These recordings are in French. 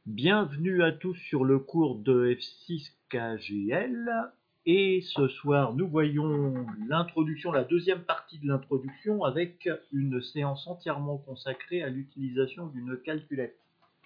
Bienvenue à tous sur le cours de F6KGL et ce soir nous voyons l'introduction, la deuxième partie de l'introduction avec une séance entièrement consacrée à l'utilisation d'une calculette.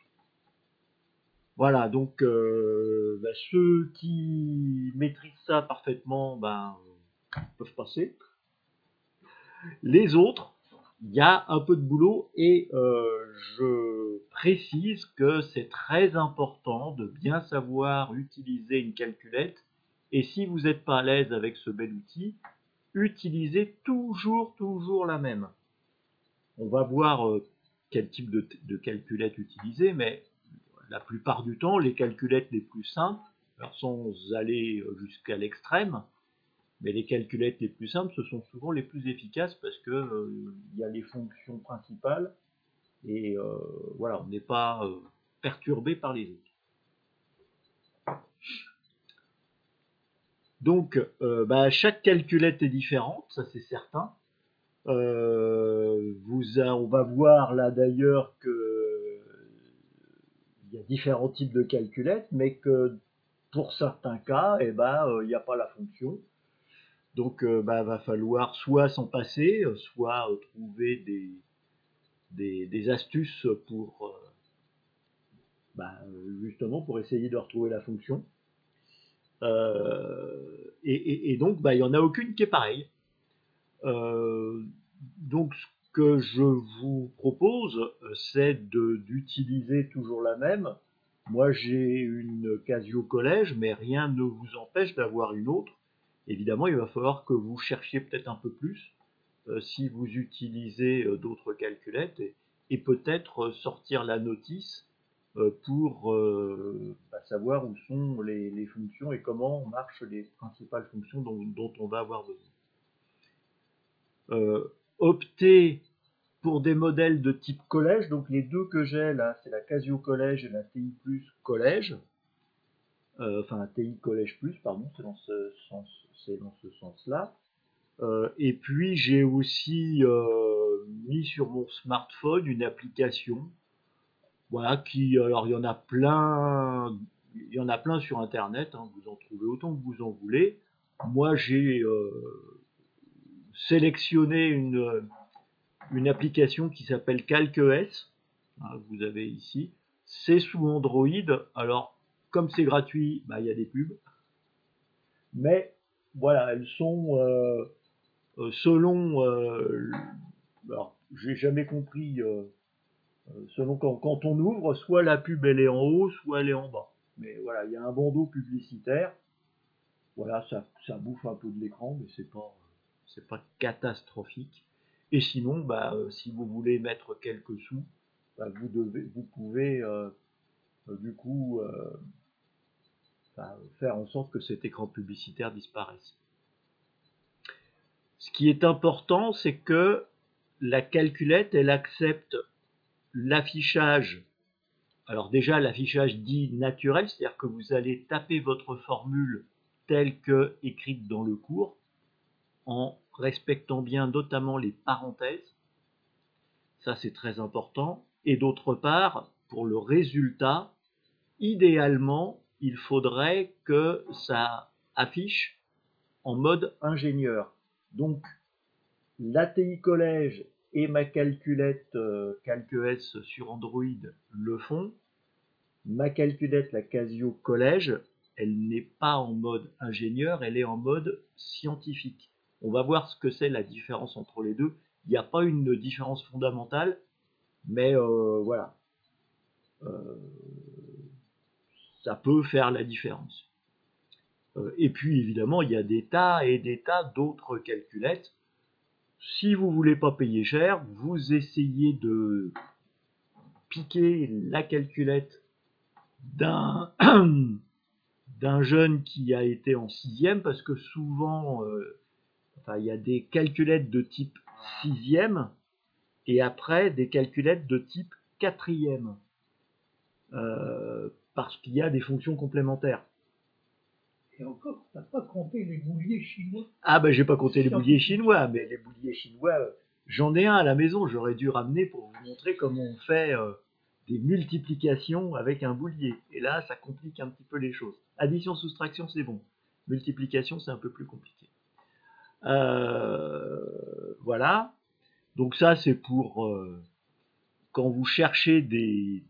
Voilà, donc ceux qui maîtrisent ça parfaitement peuvent passer. Les autres, il y a un peu de boulot et je précise que c'est très important de bien savoir utiliser une calculette et si vous n'êtes pas à l'aise avec ce bel outil, utilisez toujours la même. On va voir quel type de calculette utiliser, mais la plupart du temps, les calculettes les plus simples, alors sans aller jusqu'à l'extrême, mais les calculettes les plus simples, ce sont souvent les plus efficaces parce que y a les fonctions principales et voilà, on n'est pas perturbé par les autres. Donc, chaque calculette est différente, ça c'est certain. On va voir là d'ailleurs que il y a différents types de calculettes, mais que pour certains cas, il n'y a pas la fonction. Donc, va falloir soit s'en passer, soit trouver des astuces pour justement pour essayer de retrouver la fonction. Et donc, il n'y en a aucune qui est pareille. Donc, ce que je vous propose, c'est d'utiliser toujours la même. Moi, j'ai une Casio Collège, mais rien ne vous empêche d'avoir une autre. Évidemment, il va falloir que vous cherchiez peut-être un peu plus si vous utilisez d'autres calculettes et peut-être sortir la notice pour savoir où sont les fonctions et comment marchent les principales fonctions dont on va avoir besoin. Optez pour des modèles de type collège, donc les deux que j'ai là, c'est la Casio Collège et la TI Plus Collège, enfin la TI Collège Plus, pardon, c'est dans ce sens-là. Et puis j'ai aussi mis sur mon smartphone une application, voilà, alors il y en a plein sur Internet, hein, vous en trouvez autant que vous en voulez. Moi j'ai sélectionné une application qui s'appelle CalcES, hein, vous avez ici. C'est sous Android, alors comme c'est gratuit, il y a des pubs, mais voilà, elles sont selon alors j'ai jamais compris selon quand on ouvre, soit la pub elle est en haut, soit elle est en bas. Mais voilà, il y a un bandeau publicitaire. Voilà, ça bouffe un peu de l'écran, mais c'est pas catastrophique. Et sinon, si vous voulez mettre quelques sous, vous pouvez du coup faire en sorte que cet écran publicitaire disparaisse. Ce qui est important, c'est que la calculette, elle accepte l'affichage. Alors déjà, l'affichage dit naturel, c'est-à-dire que vous allez taper votre formule telle que écrite dans le cours, en respectant bien notamment les parenthèses. Ça, c'est très important. Et d'autre part, pour le résultat, idéalement, il faudrait que ça affiche en mode ingénieur. Donc, l'ATI Collège et ma calculette CalcES sur Android le font. Ma calculette, la Casio Collège, elle n'est pas en mode ingénieur, elle est en mode scientifique. On va voir ce que c'est la différence entre les deux. Il n'y a pas une différence fondamentale, mais voilà, euh, ça peut faire la différence. Et puis évidemment, il y a des tas et des tas d'autres calculettes. Si vous voulez pas payer cher, vous essayez de piquer la calculette d'un d'un jeune qui a été en sixième, parce que souvent, il y a des calculettes de type sixième et après des calculettes de type quatrième, parce qu'il y a des fonctions complémentaires. Et encore, t'as pas compté les bouliers chinois. Ah j'ai pas compté les bouliers chinois, mais les bouliers chinois, j'en ai un à la maison, j'aurais dû ramener pour vous montrer comment on fait des multiplications avec un boulier. Et là, ça complique un petit peu les choses. Addition, soustraction, c'est bon. Multiplication, c'est un peu plus compliqué. Voilà. Donc ça, c'est pour quand vous cherchez des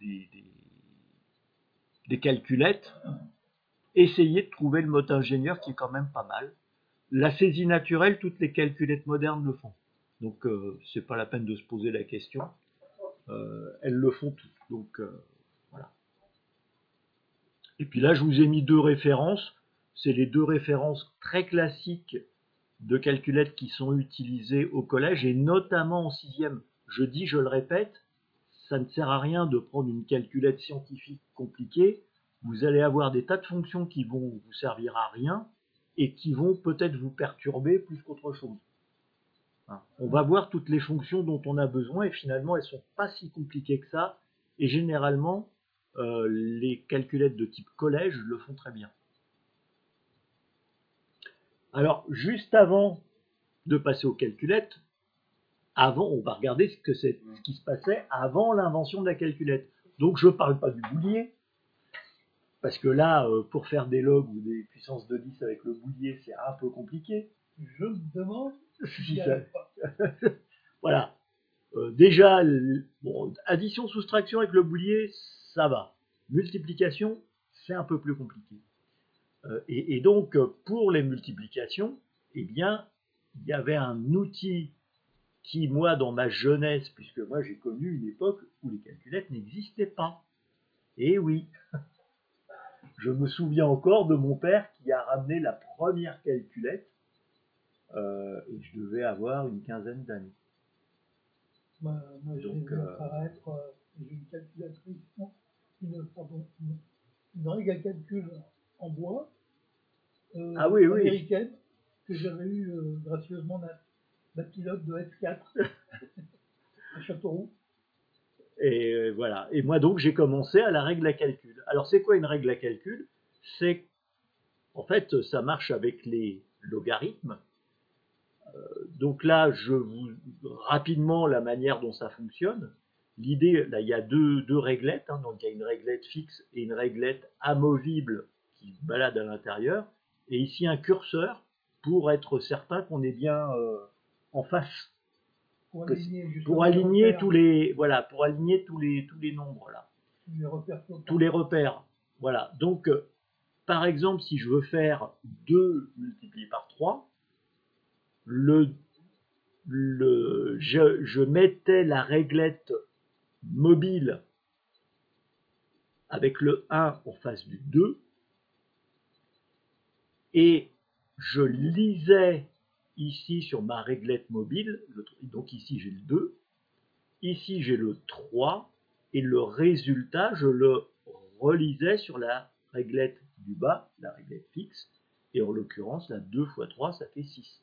calculettes, essayez de trouver le mode ingénieur qui est quand même pas mal. La saisie naturelle, toutes les calculettes modernes le font. Donc c'est pas la peine de se poser la question. Elles le font toutes. Donc voilà. Et puis là, je vous ai mis deux références. C'est les deux références très classiques de calculettes qui sont utilisées au collège et notamment en sixième. Je le répète, ça ne sert à rien de prendre une calculette scientifique compliquée. Vous allez avoir des tas de fonctions qui vont vous servir à rien et qui vont peut-être vous perturber plus qu'autre chose. On va voir toutes les fonctions dont on a besoin et finalement elles ne sont pas si compliquées que ça. Et généralement, les calculettes de type collège le font très bien. Alors, juste avant de passer aux calculettes, on va regarder ce qui se passait avant l'invention de la calculette. Donc, je ne parle pas du boulier, parce que là, pour faire des logs ou des puissances de 10 avec le boulier, c'est un peu compliqué. Je me demande si ça... Voilà. Déjà, bon, addition, soustraction avec le boulier, ça va. Multiplication, c'est un peu plus compliqué. Et donc, pour les multiplications, eh bien, il y avait un outil qui, moi, dans ma jeunesse, puisque moi j'ai connu une époque où les calculettes n'existaient pas. Et oui, je me souviens encore de mon père qui a ramené la première calculette, et je devais avoir une quinzaine d'années. Moi, je vais apparaître, j'ai une calculatrice, une règle à calcul en bois, américaine, que j'avais eue gracieusement d'un pilote de F4 à Châteauroux. Et voilà. Et moi donc j'ai commencé à la règle à calcul. Alors c'est quoi une règle à calcul? C'est en fait ça marche avec les logarithmes. Donc là je vous rapidement la manière dont ça fonctionne. L'idée, là il y a deux réglettes, hein, donc il y a une réglette fixe et une réglette amovible qui se balade à l'intérieur. Et ici un curseur pour être certain qu'on est bien en face. Pour aligner tous les nombres là. Tous les repères. Voilà. Donc, par exemple, si je veux faire 2 multiplié par 3, je mettais la réglette mobile avec le 1 en face du 2 et je lisais ici sur ma réglette mobile, donc ici j'ai le 2, ici j'ai le 3, et le résultat, je le relisais sur la réglette du bas, la réglette fixe, et en l'occurrence, la 2 fois 3, ça fait 6.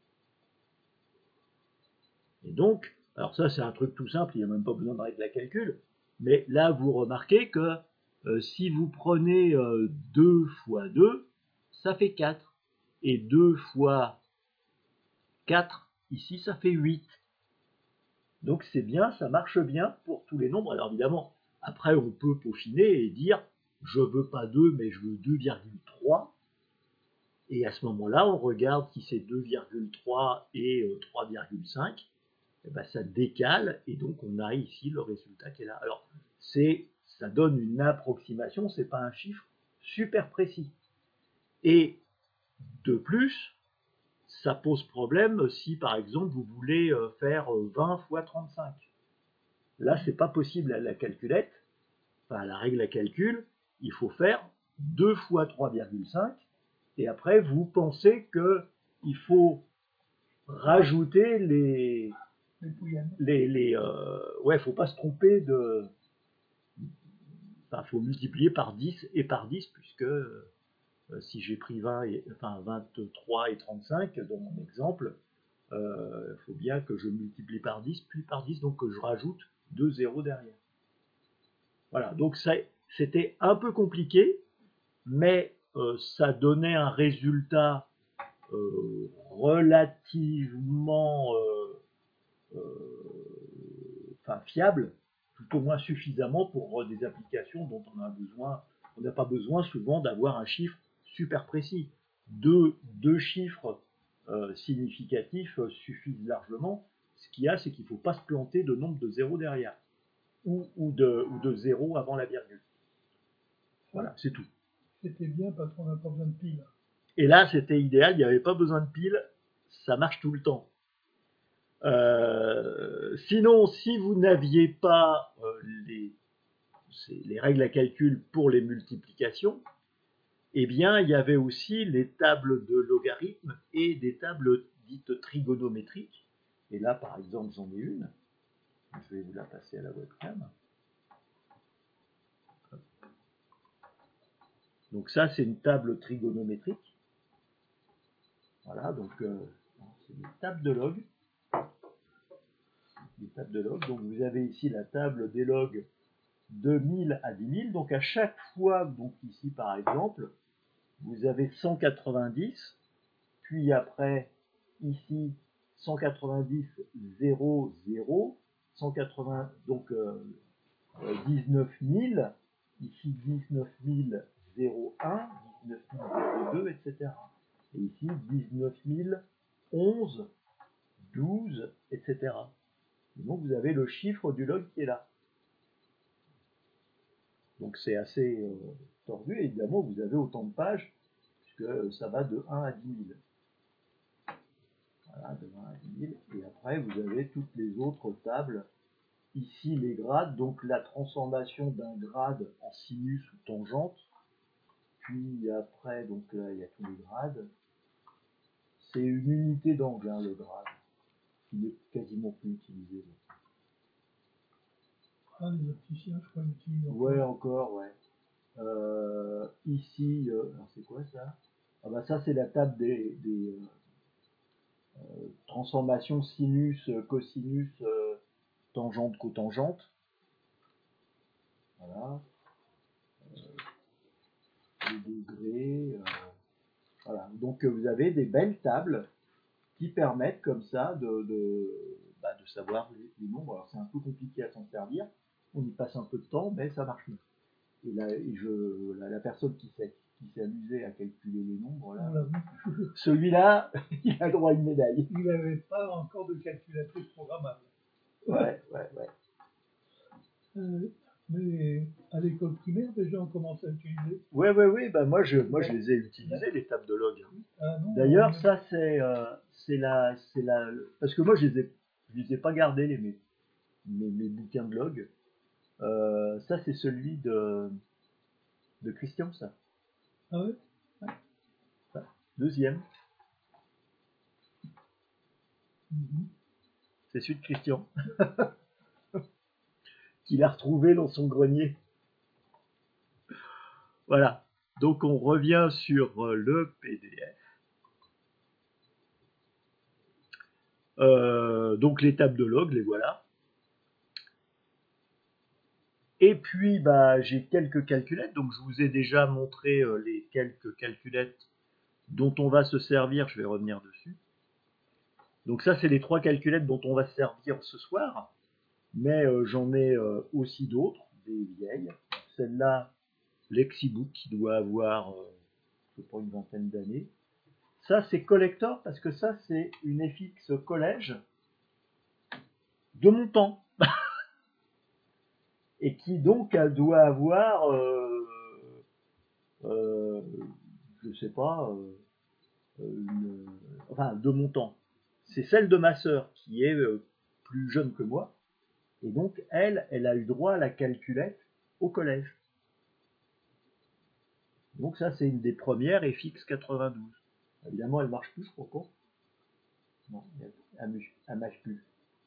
Et donc, alors ça c'est un truc tout simple, il n'y a même pas besoin de règle à calcul, mais là vous remarquez que si vous prenez 2 fois 2, ça fait 4. Et 2 fois 4, ici, ça fait 8. Donc c'est bien, ça marche bien pour tous les nombres. Alors évidemment, après on peut peaufiner et dire je veux pas 2 mais je veux 2,3. Et à ce moment-là, on regarde si c'est 2,3 et 3,5. Et ben, ça décale et donc on a ici le résultat qui est là. Alors ça donne une approximation, c'est pas un chiffre super précis. Et de plus, ça pose problème si par exemple vous voulez faire 20 fois 35. Là, c'est pas possible à la calculette, enfin à la règle à calcul, il faut faire 2 fois 3,5 et après vous pensez qu'il faut rajouter faut pas se tromper de. Enfin, faut multiplier par 10 et par 10 puisque si j'ai pris 23 et 35 dans mon exemple, faut bien que je multiplie par 10, puis par 10, donc que je rajoute 2 zéros derrière. Voilà, donc c'était un peu compliqué, mais ça donnait un résultat relativement fiable. tout au moins suffisamment pour des applications dont on a besoin. On n'a pas besoin souvent d'avoir un chiffre super précis. Deux chiffres significatifs suffisent largement. Ce qu'il y a, c'est qu'il ne faut pas se planter de nombre de zéros derrière, ou de zéros avant la virgule. Voilà, c'est tout. C'était bien parce qu'on n'a pas besoin de piles. Et là, c'était idéal, il n'y avait pas besoin de piles, ça marche tout le temps. Sinon, si vous n'aviez pas les règles à calcul pour les multiplications, eh bien, il y avait aussi les tables de logarithmes et des tables dites trigonométriques. Et là, par exemple, j'en ai une. Je vais vous la passer à la webcam. Donc ça, c'est une table trigonométrique. Voilà, donc c'est des tables de log. Des tables de log. Donc vous avez ici la table des logs de 1000 à 10 000. Donc à chaque fois, donc ici par exemple, vous avez 190, puis après, ici, 190, 0, 0, 180, donc 19 000, ici 19 000, 0, 1, 19 000, 0, 2, etc. Et ici, 19 000, 11, 12, etc. Et donc vous avez le chiffre du log qui est là. Donc c'est assez tordu, et évidemment vous avez autant de pages, puisque ça va de 1 à 10 000. Voilà, de 1 à 10 000. Et après vous avez toutes les autres tables. Ici les grades, donc la transformation d'un grade en sinus ou tangente. Puis après, donc là il y a tous les grades. C'est une unité d'angle, hein, le grade, qui n'est quasiment plus utilisé. Ah, les opticiens, je crois, utilisent encore. Ouais, encore, ouais. Ici, c'est quoi ça? Ah bah ça c'est la table des transformations sinus, cosinus, tangente, cotangente. Voilà. Les degrés. Voilà. Donc vous avez des belles tables qui permettent comme ça de savoir les nombres. Alors c'est un peu compliqué à s'en servir. On y passe un peu de temps, mais ça marche mieux. Et là, la personne qui s'est amusée à calculer les nombres, là, celui-là, il a droit à une médaille. Il n'avait pas encore de calculatrice programmable. Ouais. Mais à l'école primaire, déjà, on commence à utiliser. Ouais. Bah moi, je les ai utilisés, les tables de log. D'ailleurs, ça, c'est parce que moi, je les ai pas gardés, mes bouquins de log. Ça, c'est celui de Christian, ça. Ah ouais? Ça. Deuxième. C'est celui de Christian. Qu'il a retrouvé dans son grenier. Voilà. Donc on revient sur le PDF. Donc les tables de log, les voilà. Et puis bah, j'ai quelques calculettes. Donc je vous ai déjà montré les quelques calculettes dont on va se servir. Je vais revenir dessus. Donc ça, c'est les 3 calculettes dont on va se servir ce soir. Mais j'en ai aussi d'autres, des vieilles. Celle-là, Lexibook, qui doit avoir, je crois, une vingtaine d'années. Ça, c'est collector, parce que ça, c'est une FX collège de mon temps. Et qui donc doit avoir, je sais pas, enfin, de mon temps. C'est celle de ma sœur, qui est plus jeune que moi. Et donc, elle a eu droit à la calculette au collège. Donc ça, c'est une des premières FX 92. Évidemment, elle marche plus, je crois pas. Non, elle marche plus.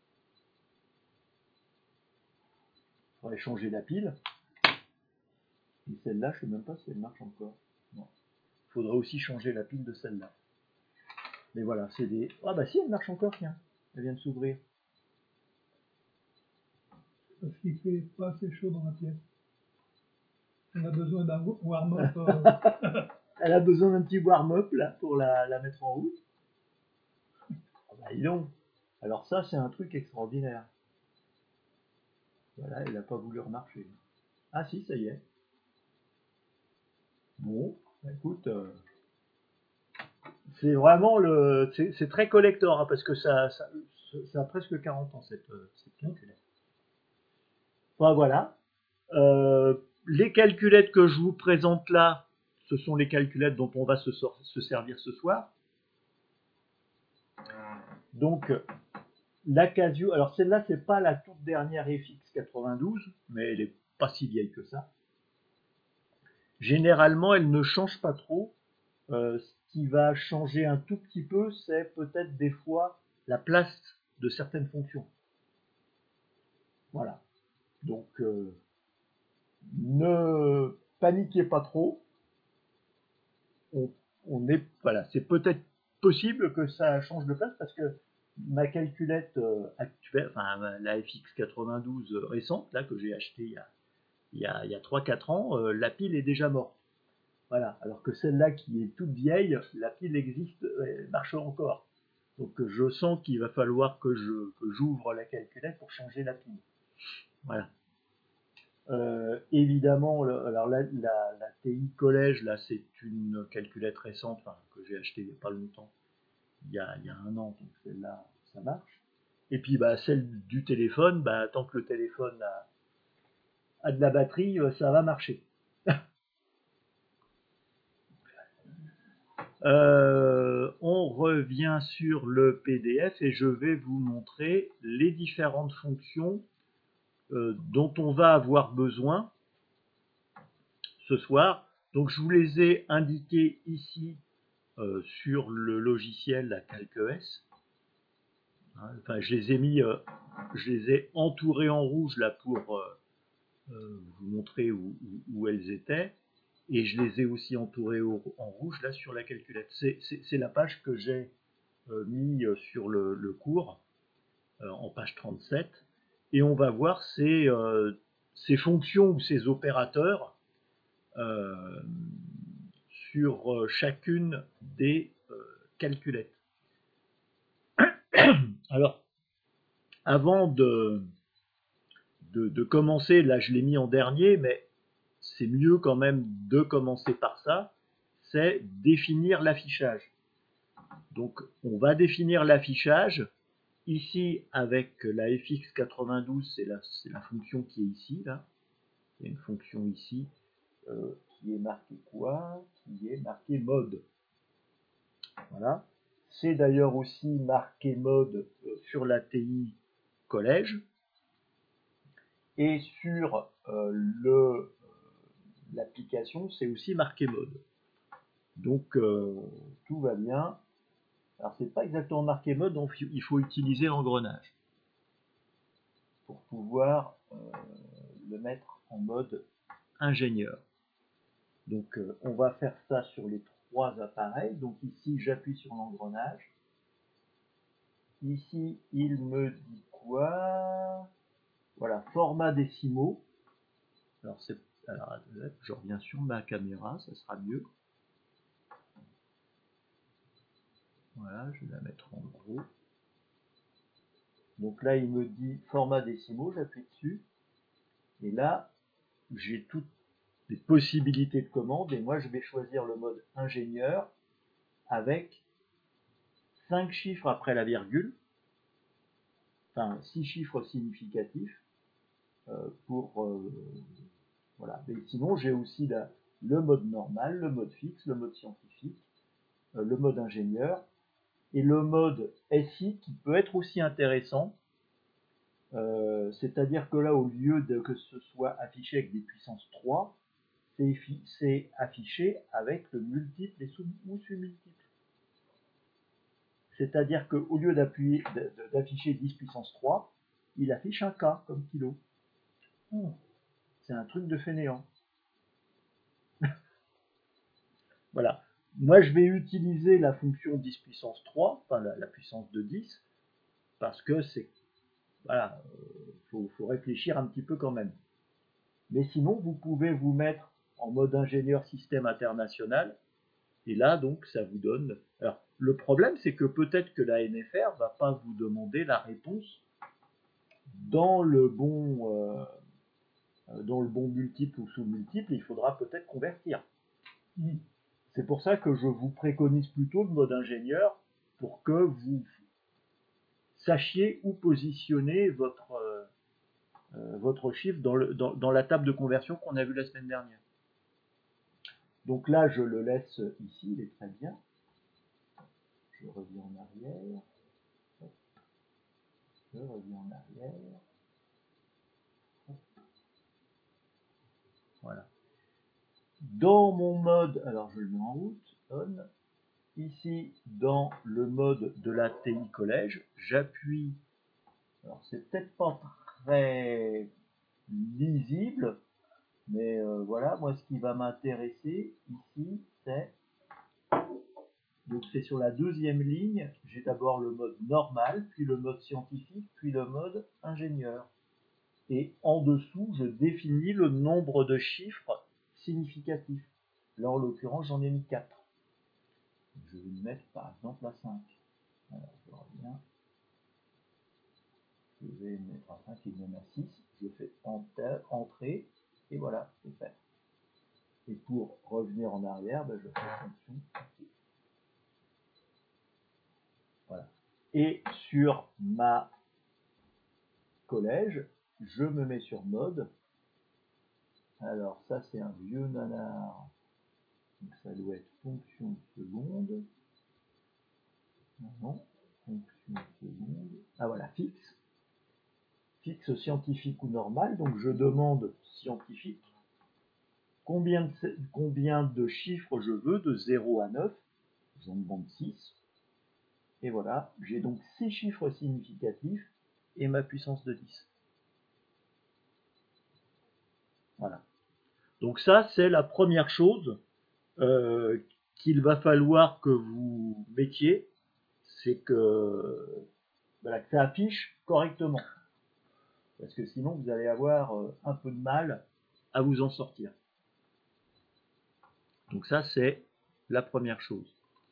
Il faudrait changer la pile. Et celle-là, je sais même pas si elle marche encore. Non. Il faudrait aussi changer la pile de celle-là. Mais voilà, c'est des... Ah bah si, elle marche encore, tiens. Elle vient de s'ouvrir. Parce qu'il fait pas assez chaud dans la pièce. On a besoin d'un warm-up. Elle a besoin d'un petit warm-up, là, pour la mettre en route. Ah bah dis donc. Alors ça, c'est un truc extraordinaire. Voilà, elle n'a pas voulu remarcher. Ah si, ça y est. Bon, écoute, c'est vraiment c'est très collector, hein, parce que ça a presque 40 ans cette calculette. Enfin, voilà. Les calculettes que je vous présente là, ce sont les calculettes dont on va se servir ce soir. Donc, la Casio, alors celle-là, c'est pas la toute dernière FX92, mais elle est pas si vieille que ça. Généralement, elle ne change pas trop. Ce qui va changer un tout petit peu, c'est peut-être des fois la place de certaines fonctions. Voilà. Donc, ne paniquez pas trop. Voilà, c'est peut-être possible que ça change de place parce que ma calculette actuelle, enfin la FX92 récente, là, que j'ai achetée il y a 3-4 ans, la pile est déjà morte. Voilà, alors que celle-là qui est toute vieille, la pile existe, elle marche encore. Donc je sens qu'il va falloir que j'ouvre la calculette pour changer la pile. Voilà. Évidemment, alors la TI Collège, là, c'est une calculette récente, enfin, que j'ai achetée il n'y a pas longtemps, il y a un an, donc celle-là, ça marche. Et puis bah, celle du téléphone, bah, tant que le téléphone a de la batterie, ça va marcher. On revient sur le PDF et je vais vous montrer les différentes fonctions dont on va avoir besoin ce soir. Donc je vous les ai indiquées ici sur le logiciel la CalcES. Enfin, je les ai entourées en rouge là pour vous montrer où elles étaient. Et je les ai aussi entourées en rouge là sur la calculette. C'est la page que j'ai mis sur le cours en page 37. Et on va voir ces fonctions ou ces opérateurs euh, sur chacune des calculettes. Alors, avant de commencer, là je l'ai mis en dernier, mais c'est mieux quand même de commencer par ça, c'est définir l'affichage. Donc on va définir l'affichage. Ici, avec la FX92, c'est la fonction qui est ici, là. Il y a une fonction ici qui est marquée quoi? Qui est marquée mode. Voilà. C'est d'ailleurs aussi marqué mode sur la TI Collège. Et sur l'application, c'est aussi marqué mode. Donc tout va bien. Alors c'est pas exactement marqué mode, donc il faut utiliser l'engrenage pour pouvoir le mettre en mode ingénieur. Donc on va faire ça sur les trois appareils. Donc ici j'appuie sur l'engrenage. Ici il me dit quoi? Voilà, format décimaux. Alors je reviens sur ma caméra, ça sera mieux. Voilà, je vais la mettre en gros. Donc là, il me dit format décimaux, j'appuie dessus. Et là, j'ai toutes les possibilités de commande. Et moi, je vais choisir le mode ingénieur avec 5 chiffres après la virgule. Enfin, 6 chiffres significatifs. Voilà. Mais sinon, j'ai aussi le mode normal, le mode fixe, le mode scientifique, le mode ingénieur et le mode SI qui peut être aussi intéressant. C'est-à-dire que là, au lieu de que ce soit affiché avec des puissances 3, c'est affiché avec le multiple ou sous-multiple. C'est-à-dire qu'au lieu d'afficher 10 puissance 3, il affiche un K comme kilo. C'est un truc de fainéant. Voilà. Moi, je vais utiliser la fonction 10 puissance 3, enfin la puissance de 10, parce que c'est... Voilà, faut réfléchir un petit peu quand même. Mais sinon, vous pouvez vous mettre en mode ingénieur système international, et là, donc, ça vous donne... Alors, le problème, c'est que peut-être que la NFR va pas vous demander la réponse dans le bon multiple ou sous-multiple, il faudra peut-être convertir. Mm. C'est pour ça que je vous préconise plutôt le mode ingénieur pour que vous sachiez où positionner votre chiffre dans la table de conversion qu'on a vue la semaine dernière. Donc là, je le laisse ici, il est très bien. Je reviens en arrière. Je reviens en arrière. Voilà. Dans mon mode, alors je le mets en route, on. Ici, dans le mode de la TI Collège, j'appuie. Alors, c'est peut-être pas très lisible, mais voilà, moi, ce qui va m'intéresser ici, c'est. Donc, c'est sur la deuxième ligne, j'ai d'abord le mode normal, puis le mode scientifique, puis le mode ingénieur. Et en dessous, je définis le nombre de chiffres significatifs. Là, en l'occurrence, j'en ai mis 4. Je vais le mettre par exemple à 5. Alors, je reviens. Je vais mettre à 5 et même à 6. Je fais entrée et voilà, c'est fait. Et pour revenir en arrière, ben, je fais fonction. Voilà. Et sur ma collège, je me mets sur mode. Alors ça c'est un vieux nanar. Donc ça doit être fonction seconde. Non, fonction seconde. Ah voilà, fixe. Fixe scientifique ou normal. Donc je demande scientifique. Combien de chiffres je veux de 0 à 9? J'en demande 6. Et voilà, j'ai donc 6 chiffres significatifs et ma puissance de 10. Voilà. Donc ça, c'est la première chose qu'il va falloir que vous mettiez, c'est que, voilà, que ça affiche correctement. Parce que sinon, vous allez avoir un peu de mal à vous en sortir. Donc ça, c'est la première chose.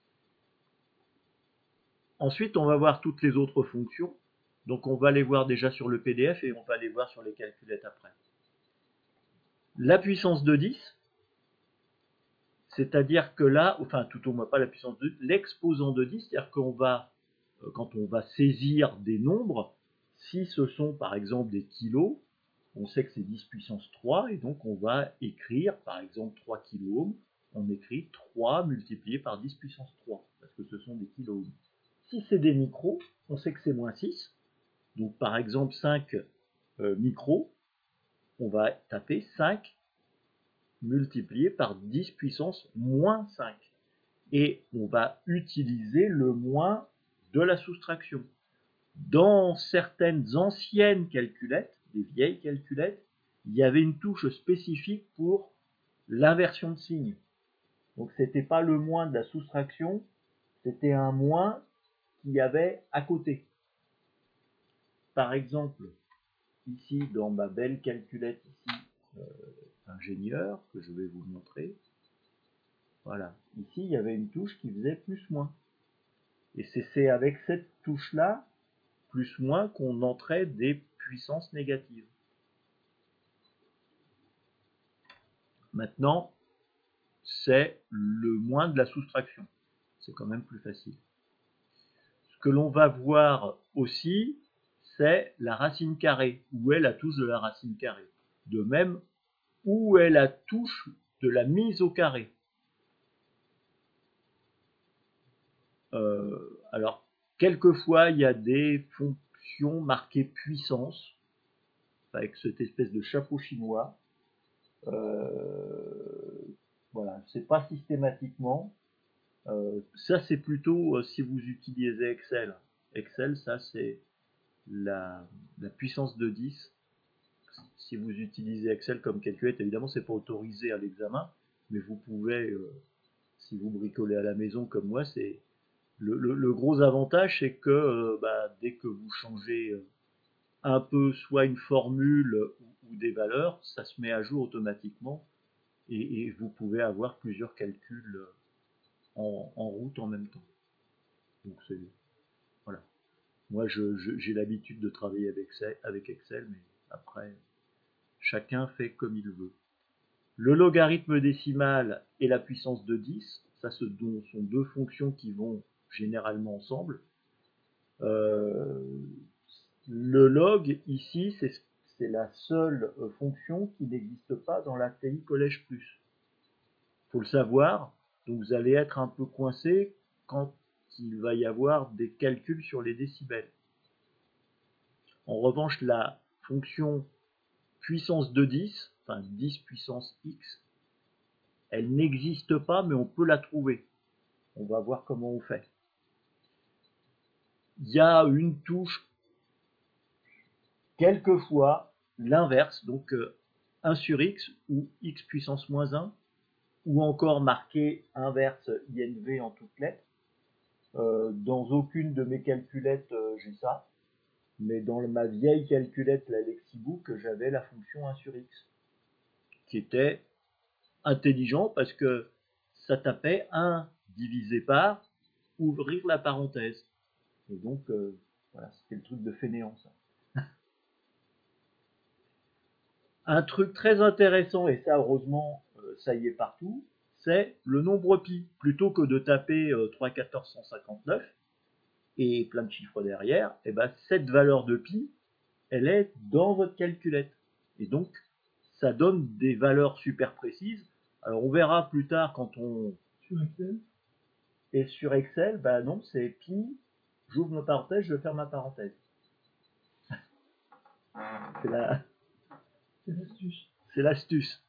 Ensuite, on va voir toutes les autres fonctions. Donc on va les voir déjà sur le PDF et on va les voir sur les calculettes après. La puissance de 10, c'est-à-dire que là, enfin tout au moins pas la puissance de 10, l'exposant de 10, c'est-à-dire qu'on va, quand on va saisir des nombres, si ce sont par exemple des kilos, on sait que c'est 10 puissance 3 et donc on va écrire par exemple 3 kiloohms, on écrit 3 multiplié par 10 puissance 3 parce que ce sont des kiloohms. Si c'est des micros, on sait que c'est moins 6, donc par exemple 5 micros, on va taper 5 multiplié par 10 puissance moins 5. Et on va utiliser le moins de la soustraction. Dans certaines anciennes calculettes, des vieilles calculettes, il y avait une touche spécifique pour l'inversion de signe. Donc c'était pas le moins de la soustraction, c'était un moins qu'il y avait à côté. Par exemple, ici dans ma belle calculette ici, ingénieur, que je vais vous montrer, voilà, ici il y avait une touche qui faisait plus-moins. Et c'est avec cette touche-là, plus-moins, qu'on entrait des puissances négatives. Maintenant, c'est le moins de la soustraction. C'est quand même plus facile. Ce que l'on va voir aussi, c'est la racine carrée. Où est la touche de la racine carrée? De même, où est la touche de la mise au carré? Alors, quelquefois, il y a des fonctions marquées puissance, avec cette espèce de chapeau chinois. Voilà, c'est pas systématiquement. Ça, c'est plutôt si vous utilisez Excel. Excel, ça, c'est la puissance de 10. Si vous utilisez Excel comme calculette, évidemment, c'est pas autorisé à l'examen, mais vous pouvez, si vous bricolez à la maison comme moi, c'est le gros avantage, c'est que dès que vous changez un peu soit une formule ou des valeurs, ça se met à jour automatiquement et vous pouvez avoir plusieurs calculs en route en même temps. Donc c'est voilà. Moi, j'ai l'habitude de travailler avec Excel, mais après, chacun fait comme il veut. Le logarithme décimal et la puissance de 10, ça sont deux fonctions qui vont généralement ensemble. Le log, ici, c'est la seule fonction qui n'existe pas dans l'ATI Collège Plus. Il faut le savoir, donc vous allez être un peu coincé quand il va y avoir des calculs sur les décibels. En revanche, la fonction puissance de 10, enfin 10 puissance x, elle n'existe pas, mais on peut la trouver. On va voir comment on fait. Il y a une touche, quelquefois, l'inverse, donc 1 sur x ou x puissance moins 1, ou encore marqué inverse INV en toutes lettres. Dans aucune de mes calculettes, j'ai ça. Mais dans ma vieille calculette, la Lexibook, j'avais la fonction 1 sur x, qui était intelligent parce que ça tapait 1 divisé par ouvrir la parenthèse. Et donc, voilà, c'était le truc de fainéant, ça. Un truc très intéressant, et ça, heureusement, ça y est partout, c'est le nombre pi. Plutôt que de taper 3 14 159 et plein de chiffres derrière, et ben, cette valeur de pi, elle est dans votre calculette. Et donc, ça donne des valeurs super précises. Alors, on verra plus tard quand on... Sur Excel. Et sur Excel, bah non, c'est pi, j'ouvre ma parenthèse, je ferme ma parenthèse. C'est l'astuce. C'est l'astuce.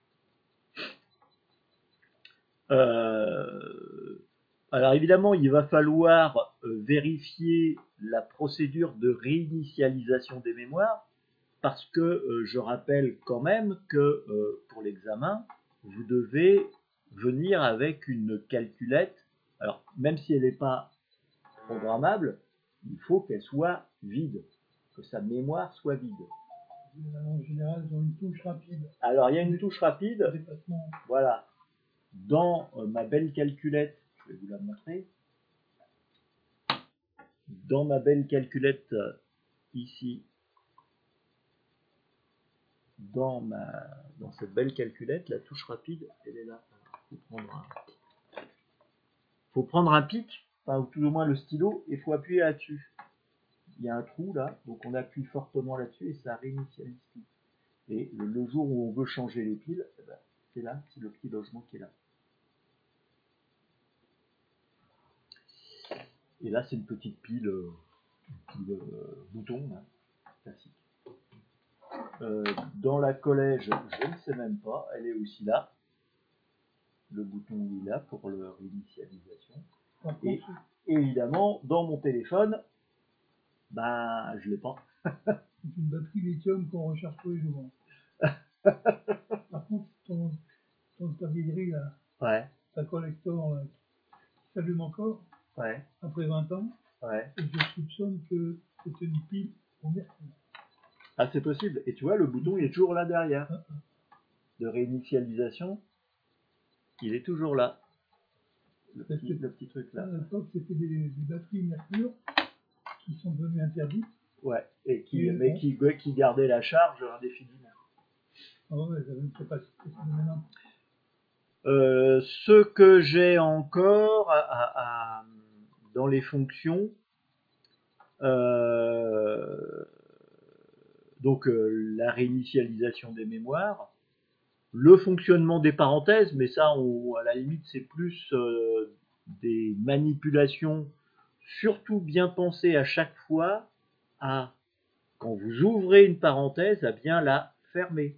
Alors évidemment, il va falloir vérifier la procédure de réinitialisation des mémoires, parce que je rappelle quand même que pour l'examen, vous devez venir avec une calculette. Alors même si elle n'est pas programmable, il faut qu'elle soit vide, que sa mémoire soit vide. En général, ils ont une touche rapide. Alors il y a une touche rapide. Déplacement. Voilà. Dans ma belle calculette, je vais vous la montrer. Dans ma belle calculette ici, dans cette belle calculette, la touche rapide, elle est là. Faut prendre un pic, enfin, ou tout au moins le stylo, et il faut appuyer là-dessus. Il y a un trou là, donc on appuie fortement là-dessus et ça réinitialise tout. Et le jour où on veut changer les piles, eh ben, c'est là, c'est le petit logement qui est là. Et là, c'est une petite pile, bouton, là, classique. Dans la collège, je ne sais même pas, elle est aussi là. Le bouton il est là pour la réinitialisation. Et évidemment, dans mon téléphone, bah, je l'ai pas. C'est une batterie lithium qu'on recharge tous les jours. Par contre, ta vieillerie, là, Ouais. ta collector, là, qui s'allume encore, ouais. Après 20 ans, ouais. Et je soupçonne que c'était une pile au mercure. Ah, c'est possible. Et tu vois, le bouton il est toujours là derrière. De réinitialisation, il est toujours là. Le petit truc là. À l'époque, c'était des batteries mercure qui sont devenues interdites. Ouais, et qui gardaient la charge indéfiniment. Ah ouais, j'avais une capacité phénoménale. Ce que j'ai encore dans les fonctions, donc la réinitialisation des mémoires, le fonctionnement des parenthèses, mais ça, à la limite, c'est plus des manipulations, surtout bien penser à chaque fois à, quand vous ouvrez une parenthèse, à bien la fermer.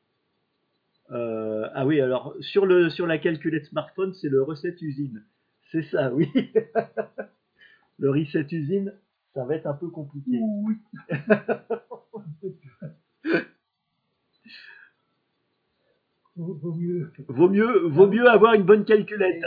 Ah oui, alors sur la calculette smartphone, c'est le reset usine. C'est ça, oui. Le reset usine, ça va être un peu compliqué. Oui. Vaut mieux avoir une bonne calculette.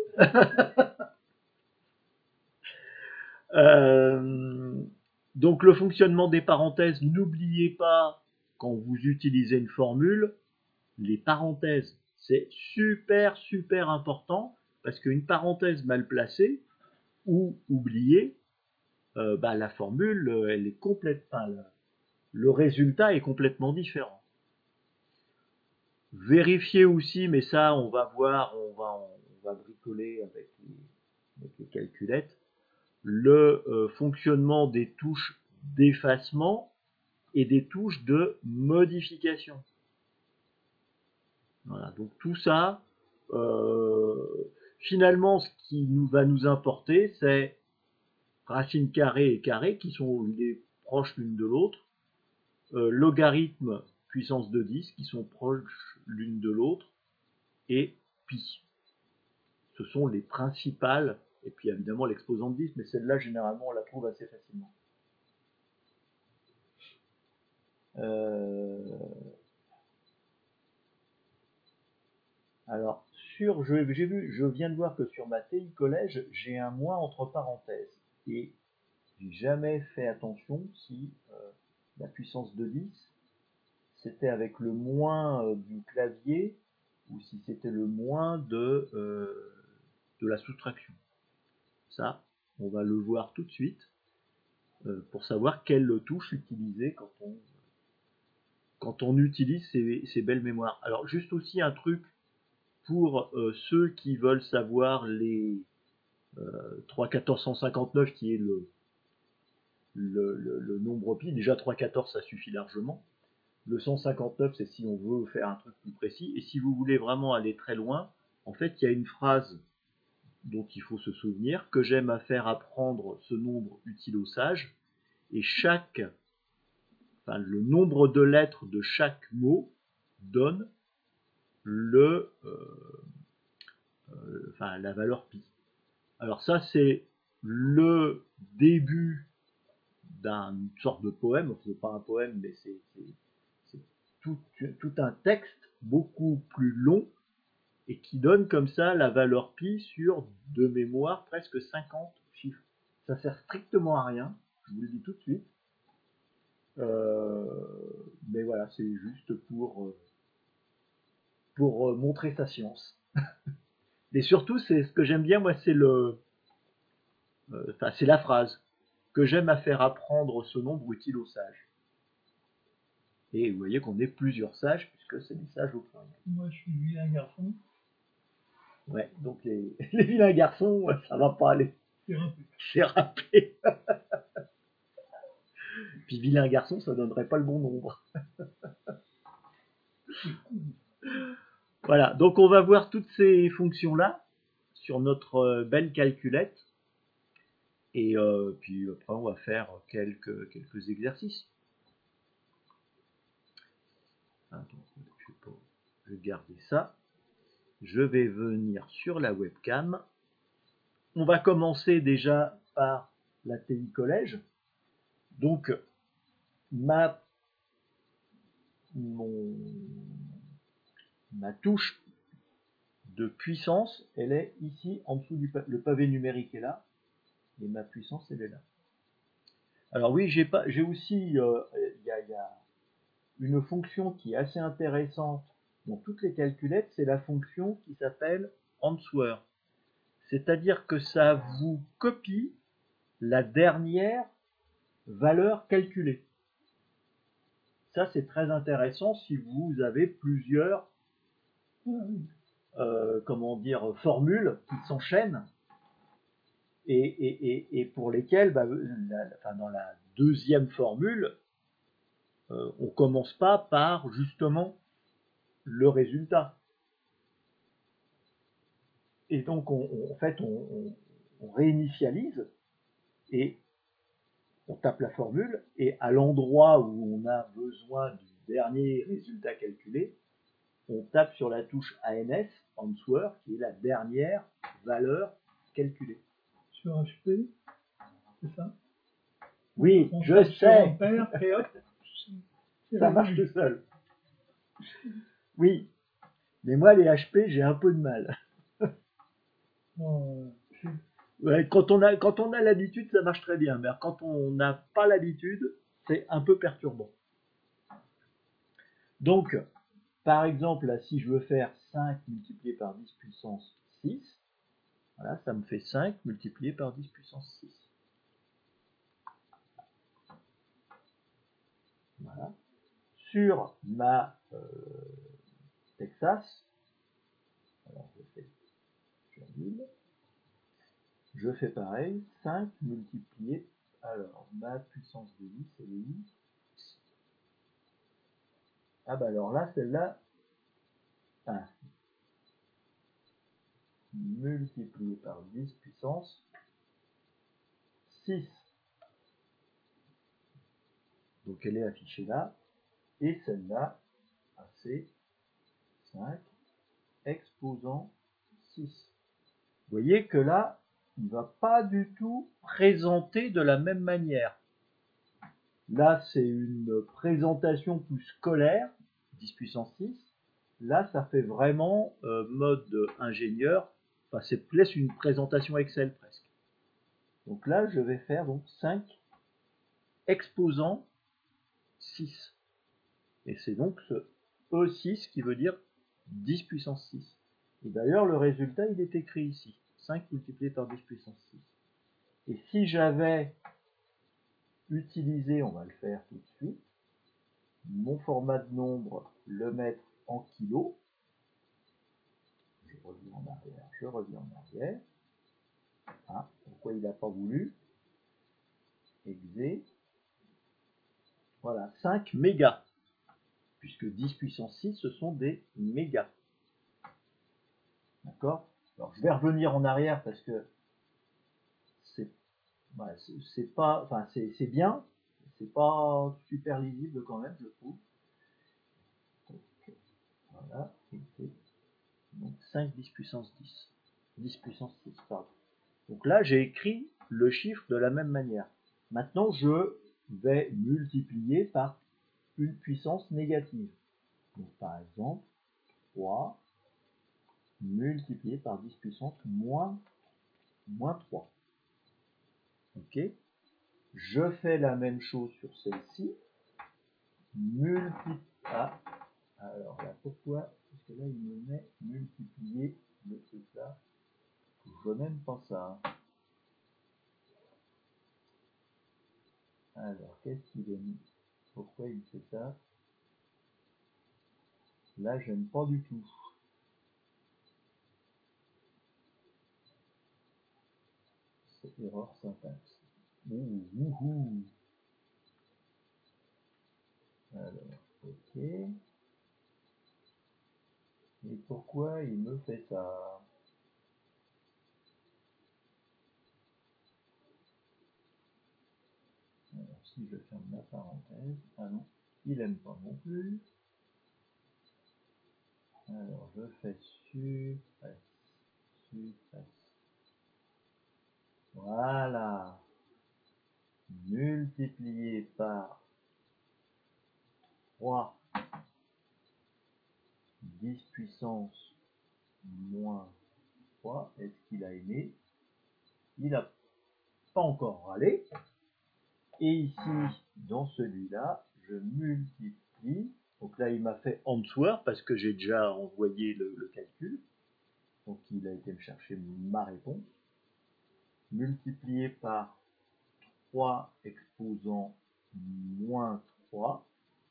Hein. Donc le fonctionnement des parenthèses, n'oubliez pas quand vous utilisez une formule, les parenthèses, c'est super important parce qu'une parenthèse mal placée ou oubliée, la formule, elle est le résultat est complètement différent. Vérifiez aussi, mais ça, on va voir, on va bricoler avec les calculettes, le fonctionnement des touches d'effacement et des touches de modification. Voilà, donc tout ça, finalement, ce qui va nous importer, c'est racine carrée et carré, qui sont proches l'une de l'autre, logarithme puissance de 10, qui sont proches l'une de l'autre, et pi. Ce sont les principales, et puis évidemment l'exposant de 10, mais celle-là, généralement, on la trouve assez facilement. Alors, je viens de voir que sur ma TI collège, j'ai un moins entre parenthèses. Et j'ai jamais fait attention si la puissance de 10, c'était avec le moins du clavier ou si c'était le moins de la soustraction. Ça, on va le voir tout de suite pour savoir quelle touche utiliser quand on utilise ces belles mémoires. Alors, juste aussi un truc pour ceux qui veulent savoir les 3,1459 qui est le nombre pi. Déjà 3,14 ça suffit largement. Le 159 c'est si on veut faire un truc plus précis. Et si vous voulez vraiment aller très loin, en fait il y a une phrase dont il faut se souvenir, que j'aime à faire apprendre ce nombre utile aux sages. Et le nombre de lettres de chaque mot donne la valeur pi. Alors ça, c'est le début d'une sorte de poème. Ce n'est pas un poème, mais c'est tout un texte beaucoup plus long et qui donne comme ça la valeur pi sur, de mémoire, presque 50 chiffres. Ça sert strictement à rien, je vous le dis tout de suite. Mais voilà, c'est juste pour montrer sa science. Et surtout, c'est ce que j'aime bien, moi, c'est c'est la phrase que j'aime à faire apprendre ce nombre utile aux sages. Et vous voyez qu'on est plusieurs sages, puisque c'est des sages au pluriel. Moi, je suis vilain garçon. Ouais, donc les vilains garçons, ça va pas aller. C'est râpé. Puis vilain garçon, ça donnerait pas le bon nombre. Voilà, donc on va voir toutes ces fonctions-là sur notre belle calculette. Et puis après, on va faire quelques exercices. Attends, je vais garder ça. Je vais venir sur la webcam. On va commencer déjà par la TI collège. Donc, ma touche de puissance, elle est ici en dessous le pavé numérique est là, et ma puissance elle est là. Alors oui, j'ai aussi il y a une fonction qui est assez intéressante dans toutes les calculettes, c'est la fonction qui s'appelle answer. C'est-à-dire que ça vous copie la dernière valeur calculée. Ça, c'est très intéressant si vous avez plusieurs formules qui s'enchaînent et pour lesquelles, dans la deuxième formule, on commence pas par justement le résultat. Et donc, en fait, on réinitialise et on tape la formule, et à l'endroit où on a besoin du dernier résultat calculé, on tape sur la touche ANS, answer, qui est la dernière valeur calculée. Sur HP, c'est ça? Oui, je sais. Et hop, ça marche tout seul. Oui, mais moi, les HP, j'ai un peu de mal. Ouais, quand on a l'habitude, ça marche très bien, mais quand on n'a pas l'habitude, c'est un peu perturbant. Donc, par exemple, là, si je veux faire 5 multiplié par 10 puissance 6, voilà, ça me fait 5 multiplié par 10 puissance 6. Voilà. Sur ma Texas, alors je fais pareil, 5 multiplié, alors ma puissance de 10, c'est le 8. Ah bah alors là, celle-là, 1 multiplié par 10 puissance 6. Donc elle est affichée là. Et celle-là, c'est 5 exposant 6. Vous voyez que là, il ne va pas du tout présenter de la même manière. Là, c'est une présentation plus scolaire, 10 puissance 6. Là, ça fait vraiment mode ingénieur. Enfin, c'est plus une présentation Excel presque. Donc là, je vais faire donc 5 exposant 6. Et c'est donc ce E6 qui veut dire 10 puissance 6. Et d'ailleurs, le résultat, il est écrit ici. 5 multiplié par 10 puissance 6. Et si j'avais utilisé, on va le faire tout de suite, mon format de nombre, le mettre en kilos, je reviens en arrière, Ah, pourquoi il n'a pas voulu? Exe. Voilà, 5 mégas. Puisque 10 puissance 6, ce sont des mégas. D'accord? Alors, je vais revenir en arrière parce que c'est pas, enfin, c'est bien, c'est pas super lisible quand même, je trouve. Donc, voilà, donc 5 10 puissance 10. 10 puissance 6, pardon. Donc là, j'ai écrit le chiffre de la même manière. Maintenant, je vais multiplier par une puissance négative. Donc, par exemple, 3 multiplié par 10 puissance moins 3. Ok. Je fais la même chose sur celle-ci. Ah, alors là, pourquoi? Parce que là, il me met multiplier le truc là. Je n'aime pas ça. Alors, qu'est-ce qu'il a mis? Pourquoi il fait ça? Là, j'aime pas du tout. C'est erreur syntaxe. Ouh. Alors, ok. Et pourquoi il me fait ça? Alors, si je ferme la parenthèse, ah non, il aime pas non plus. Alors, je fais suppresse. Voilà. Multiplié par 3, 10 puissance moins 3. Est-ce qu'il a aimé? Il n'a pas encore râlé. Et ici, dans celui-là, je multiplie. Donc là, il m'a fait answer parce que j'ai déjà envoyé le calcul. Donc il a été me chercher ma réponse. Multiplié par 3 exposant moins 3.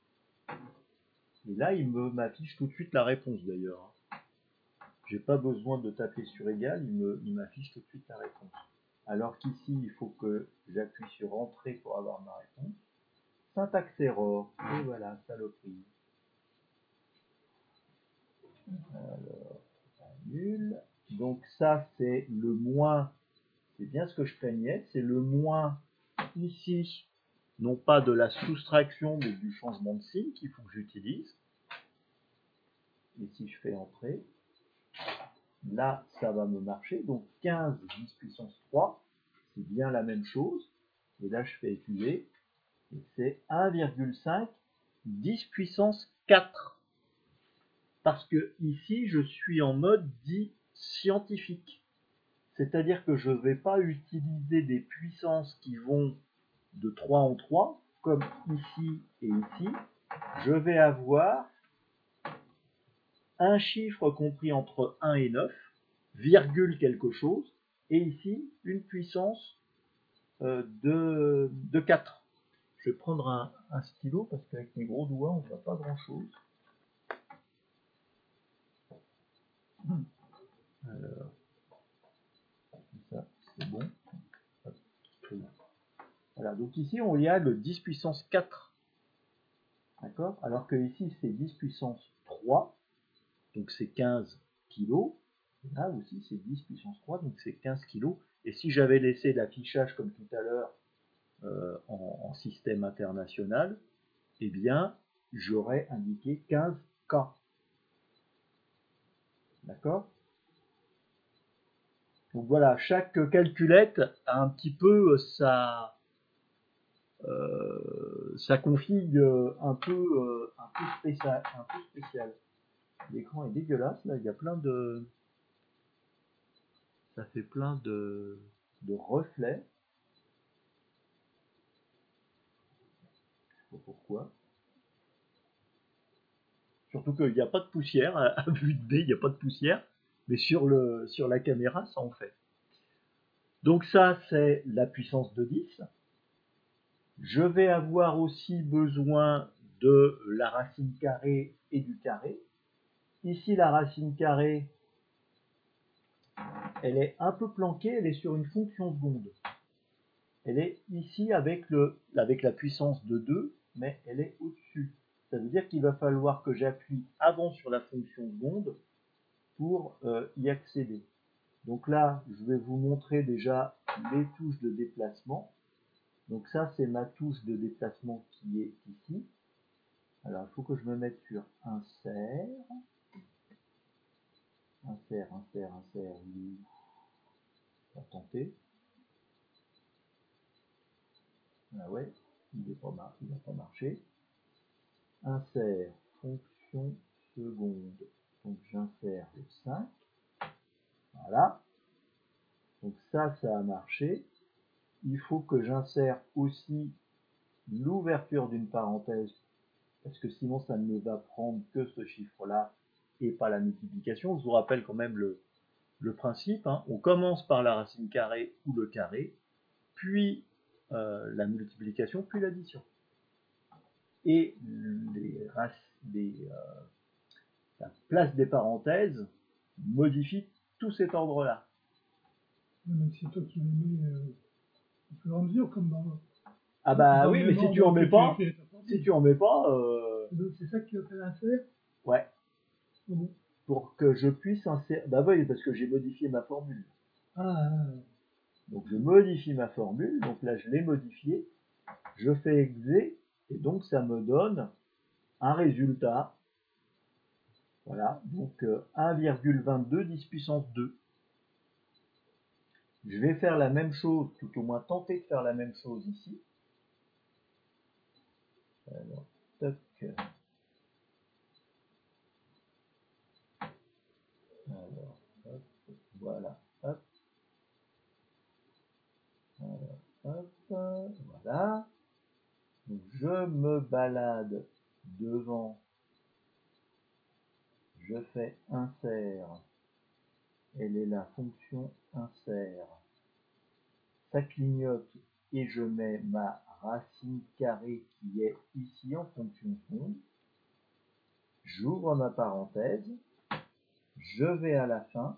Et là, il m'affiche tout de suite la réponse d'ailleurs. J'ai pas besoin de taper sur égal, il m'affiche tout de suite la réponse. Alors qu'ici, il faut que j'appuie sur entrée pour avoir ma réponse. Syntaxe error, et voilà, saloperie. Alors, nul. Donc ça, c'est le moins, c'est bien ce que je craignais, c'est le moins ici, non pas de la soustraction, mais du changement de signe qu'il faut que j'utilise. Et si je fais entrer, là, ça va me marcher. Donc 15 10 puissance 3, c'est bien la même chose. Et là, je fais étudier. Et c'est 1,5 10 puissance 4. Parce que ici, je suis en mode dit scientifique. C'est-à-dire que je ne vais pas utiliser des puissances qui vont de 3 en 3, comme ici et ici. Je vais avoir un chiffre compris entre 1 et 9, virgule quelque chose, et ici une puissance de 4. Je vais prendre un stylo parce qu'avec mes gros doigts, on ne voit pas grand-chose. Alors, ça, c'est bon. Hop, voilà, donc ici, on y a le 10 puissance 4. D'accord? Alors que ici, c'est 10 puissance 3. Donc c'est 15 kg. Là aussi, c'est 10 puissance 3, donc c'est 15 kg. Et si j'avais laissé l'affichage comme tout à l'heure en système international, eh bien, j'aurais indiqué 15 K. D'accord? Donc voilà, chaque calculette a un petit peu sa config un peu spécial. L'écran est dégueulasse, là, il y a plein de... Ça fait plein de reflets. Je sais pas pourquoi. Surtout qu'il n'y a pas de poussière, à vue de B, il n'y a pas de poussière, mais sur la caméra, ça en fait. Donc ça, c'est la puissance de 10. Je vais avoir aussi besoin de la racine carrée et du carré. Ici, la racine carrée, elle est un peu planquée, elle est sur une fonction seconde. Elle est ici avec la puissance de 2, mais elle est au-dessus. Ça veut dire qu'il va falloir que j'appuie avant sur la fonction seconde pour y accéder. Donc là, je vais vous montrer déjà les touches de déplacement. Donc ça, c'est ma touche de déplacement qui est ici. Alors, il faut que je me mette sur insert. Insert, oui. On va tenter. Ah ouais, il n'a pas marché. Insert, fonction seconde. Donc j'insère le 5. Voilà. Donc ça a marché. Il faut que j'insère aussi l'ouverture d'une parenthèse, parce que sinon ça ne va prendre que ce chiffre-là et pas la multiplication. Je vous rappelle quand même le principe. Hein. On commence par la racine carrée ou le carré, puis la multiplication, puis l'addition. Et la place des parenthèses modifie tout cet ordre-là. Mais c'est toi qui les mets au fur et à mesure, comme dans... Ah bah oui, mais si tu en mets pas, C'est ça que tu appelles insert? Ouais. Bon. Pour que je puisse insérer... Bah oui, parce que j'ai modifié ma formule. Donc je modifie ma formule, donc là je l'ai modifiée, je fais exé, et donc ça me donne un résultat. Voilà, donc 1,22 10 puissance 2. Je vais faire la même chose, tout au moins tenter de faire la même chose ici. Alors, toc. Alors, hop, voilà, hop. Alors, hop, voilà. Donc, je me balade devant, je fais insert. Elle est la fonction insert. Ça clignote et je mets ma racine carrée qui est ici en fonction seconde. J'ouvre ma parenthèse. Je vais à la fin.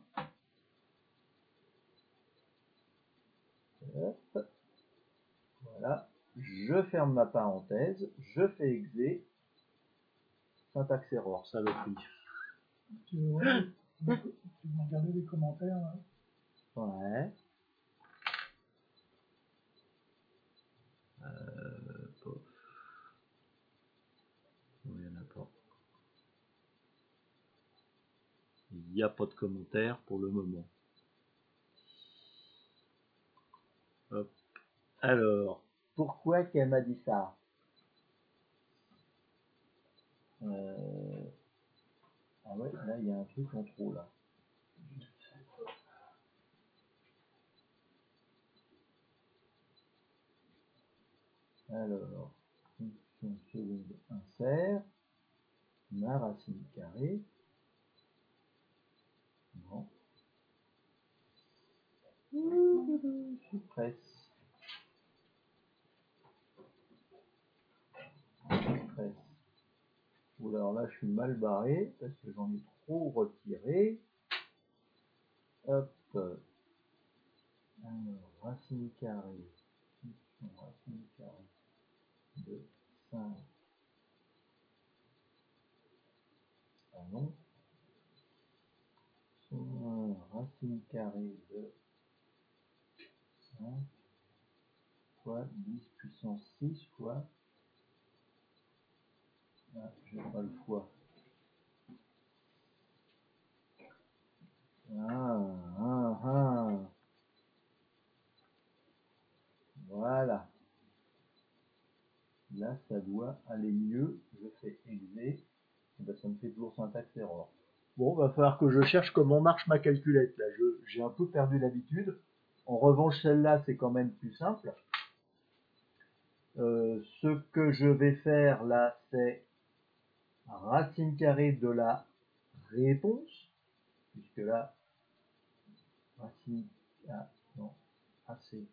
Hop. Voilà. Je ferme ma parenthèse. Je fais exé. Syntaxe error, saloperie. Tu vas regarder les commentaires là. Ouais. Il n'y en a pas. Il n'y a pas de commentaire pour le moment. Hop. Alors, pourquoi qu'elle m'a dit ça? Ah ouais, là il y a un truc en trop là. Alors, fonction seconde insert, ma racine carrée. Non. Je presse. alors là, je suis mal barré parce que j'en ai trop retiré. Hop. Alors, racine carrée. Racine carrée de 5. Ah non. Racine carrée de 5 fois 10 puissance 6 fois. Ah, j'ai pas le fois. Voilà. Là, ça doit aller mieux. Je fais exé. Et ben, ça me fait toujours syntaxe erreur. Bon, va falloir que je cherche comment marche ma calculette. Là, j'ai un peu perdu l'habitude. En revanche, celle-là, c'est quand même plus simple. Ce que je vais faire là, c'est racine carrée de la réponse, puisque là, racine, ah, non, assez.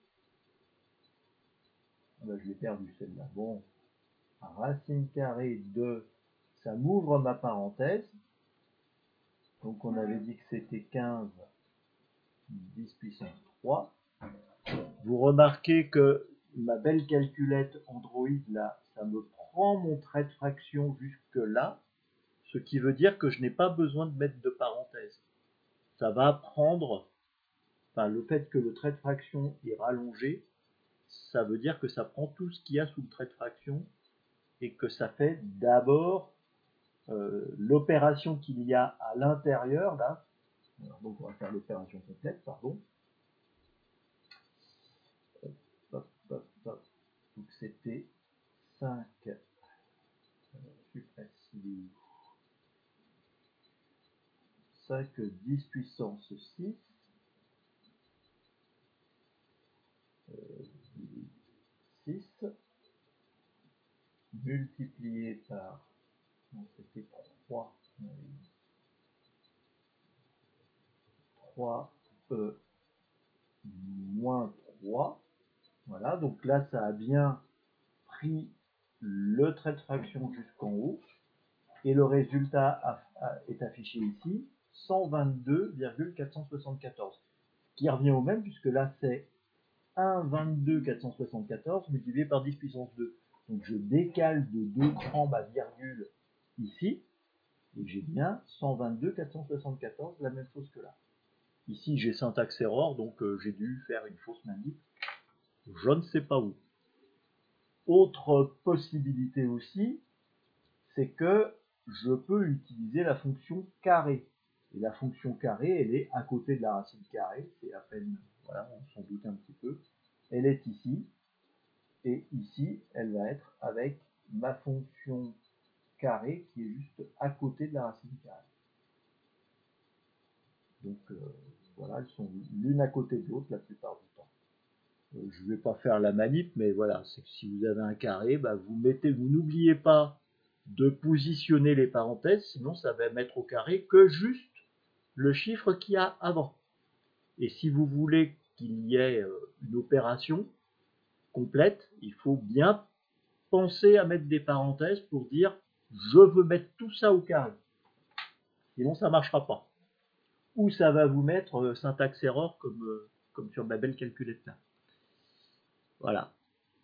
Ah ben, je l'ai perdu celle-là. Bon, racine carrée de, ça m'ouvre ma parenthèse. Donc on avait dit que c'était 15, 10 puissance 3. Vous remarquez que ma belle calculette Android, là, ça me prend mon trait de fraction jusque là, ce qui veut dire que je n'ai pas besoin de mettre de parenthèse. Ça va prendre, enfin le fait que le trait de fraction est rallongé, ça veut dire que ça prend tout ce qu'il y a sous le trait de fraction et que ça fait d'abord l'opération qu'il y a à l'intérieur, là. Alors, donc on va faire l'opération complète, pardon. Hop, hop, hop. Donc c'était 5, je suis précis, 5 10 puissance 6, 6, multiplié par, c'était 3, 3 moins 3. Voilà, donc là, ça a bien pris le trait de fraction jusqu'en haut. Et le résultat est affiché ici, 122,474. Qui revient au même, puisque là, c'est 1,22,474 multiplié par 10 puissance 2. Donc je décale de 2 crans ma virgule ici, et j'ai bien 122,474, la même chose que là. Ici, j'ai syntaxe error, donc j'ai dû faire une fausse manip. Je ne sais pas où. Autre possibilité aussi, c'est que je peux utiliser la fonction carré. Et la fonction carré, elle est à côté de la racine carrée, c'est à peine, voilà, on s'en doute un petit peu. Elle est ici, et ici, elle va être avec ma fonction carré qui est juste à côté de la racine carrée. Donc voilà, elles sont l'une à côté de l'autre la plupart du temps. Je ne vais pas faire la manip, mais voilà, c'est que si vous avez un carré, bah, vous n'oubliez pas de positionner les parenthèses, sinon ça va mettre au carré que juste le chiffre qu'il y a avant. Et si vous voulez qu'il y ait une opération complète, il faut bien penser à mettre des parenthèses pour dire je veux mettre tout ça au carré. Sinon ça ne marchera pas. Ou ça va vous mettre syntaxe error comme sur ma belle calculette là. Voilà.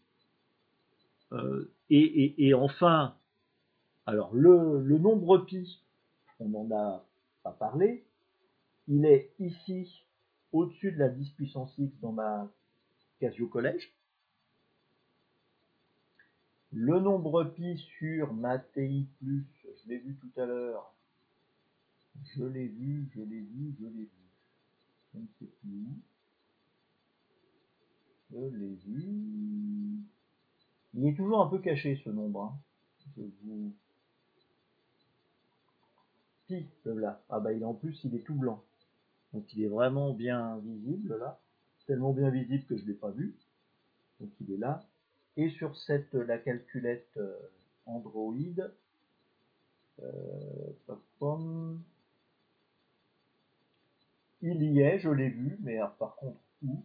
Et enfin, alors le nombre pi, on n'en a pas parlé, il est ici au-dessus de la 10 puissance x dans ma Casio Collège. Le nombre pi sur ma TI+, je l'ai vu tout à l'heure, je l'ai vu, je ne sais plus où, je l'ai vu, il est toujours un peu caché ce nombre, hein. Je vous... Pi, le là, ah bah en plus il est tout blanc, donc il est vraiment bien visible là, tellement bien visible que je ne l'ai pas vu, donc il est là, et sur la calculette Android, il y est, je l'ai vu, mais alors, par contre, où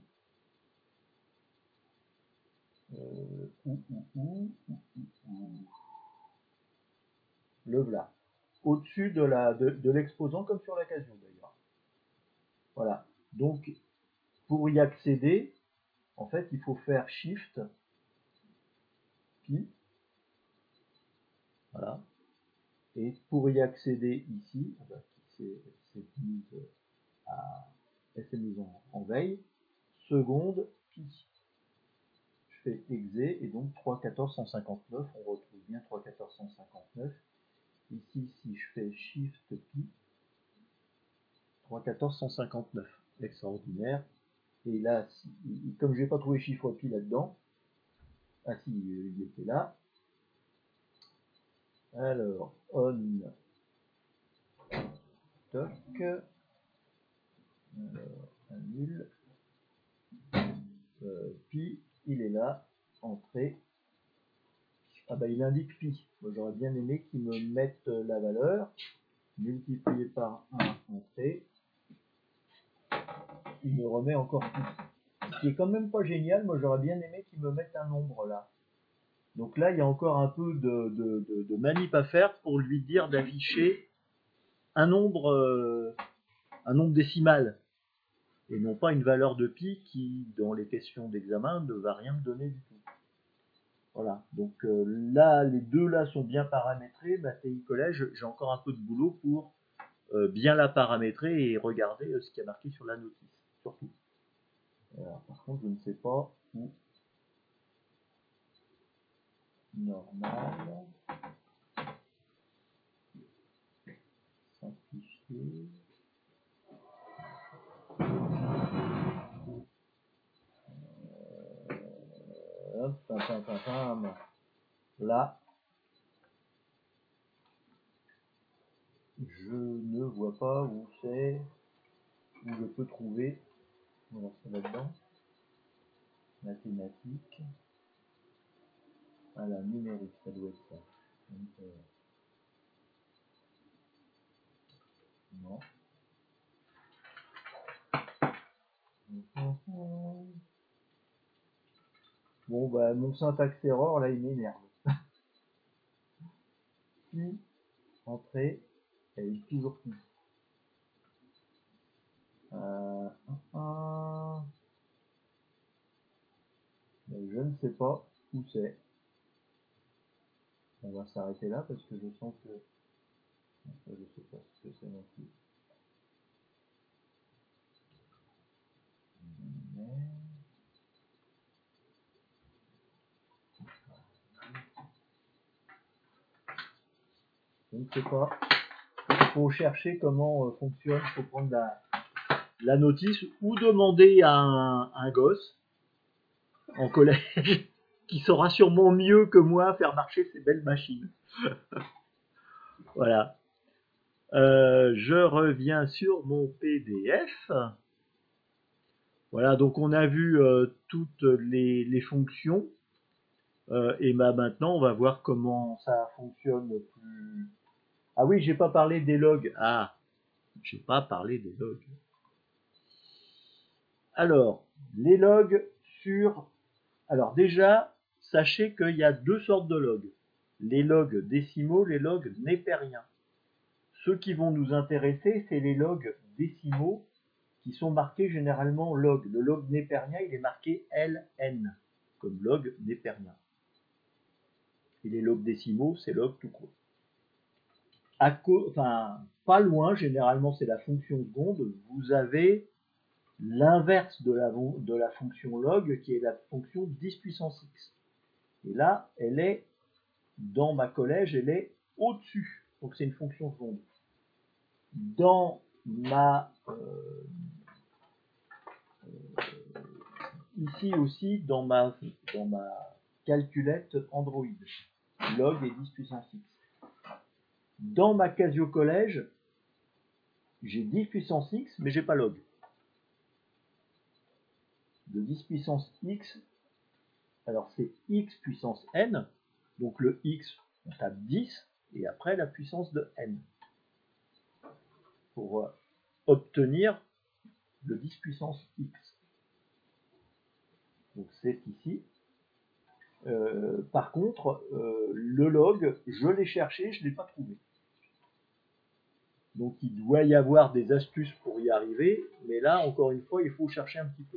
Le voilà. Au-dessus de l'exposant, comme sur la Casio d'ailleurs. Voilà. Donc, pour y accéder, en fait, il faut faire Shift, Pi. Voilà. Et pour y accéder ici, c'est mise elle s'est mise en veille. Seconde, Pi. Je fais Exe, et donc 3.14.159, on retrouve bien 3.14.159. Ici, si je fais Shift Pi, 3.14.159, extraordinaire. Et là, comme je n'ai pas trouvé chiffre pi là-dedans, ah si, il était là. Alors, on, toc, annule, pi, il est là, entrée. Ah bah il indique pi. Moi j'aurais bien aimé qu'il me mette la valeur, multiplié par 1, entrée. Il me remet encore pi. Ce qui est quand même pas génial, moi j'aurais bien aimé qu'il me mette un nombre là. Donc là, il y a encore un peu de manip à faire pour lui dire d'afficher un nombre décimal, et non pas une valeur de pi qui, dans les questions d'examen, ne va rien me donner du tout. Voilà, donc là, les deux là sont bien paramétrés. Ma TI Collège, j'ai encore un peu de boulot pour bien la paramétrer et regarder ce qui est marqué sur la notice, surtout. Alors, par contre, je ne sais pas où. Normal. Simplifié. Là, je ne vois pas où c'est, où je peux trouver. On va faire là-dedans. Mathématiques. Voilà, numérique, ça doit être ça. Donc, non. Bon, bah, mon syntaxe error, là, il m'énerve. Pi, entrée, elle est toujours pi. Je ne sais pas où c'est. On va s'arrêter là parce que je sens que je ne sais pas ce que c'est non plus. Je ne sais pas. Il faut chercher comment fonctionne. Il faut prendre la notice ou demander à un gosse en collège qui saura sûrement mieux que moi faire marcher ces belles machines. Voilà. Je reviens sur mon PDF. Voilà, donc on a vu toutes les fonctions. Et bah maintenant, on va voir comment ça fonctionne plus. Ah oui, j'ai pas parlé des logs. Ah, j'ai pas parlé des logs. Alors, les logs sur. Alors déjà, sachez qu'il y a deux sortes de logs. Les logs décimaux, les logs népériens. Ceux qui vont nous intéresser, c'est les logs décimaux qui sont marqués généralement log. Le log népérien, il est marqué LN, comme log népérien. Et les logs décimaux, c'est log tout court. Enfin, pas loin, généralement c'est la fonction seconde, vous avez l'inverse de la fonction log, qui est la fonction 10 puissance x. Et là, elle est, dans ma collège, elle est au-dessus. Donc c'est une fonction seconde. Dans ma... ici aussi, dans ma calculette Android, log est 10 puissance x. Dans ma Casio Collège, j'ai 10 puissance x, mais j'ai pas log. De 10 puissance x, alors c'est x puissance n, donc le x, on tape 10, et après la puissance de n, pour obtenir le 10 puissance x. Donc c'est ici. Par contre, le log, je l'ai cherché, je ne l'ai pas trouvé. Donc il doit y avoir des astuces pour y arriver, mais là, encore une fois, il faut chercher un petit peu.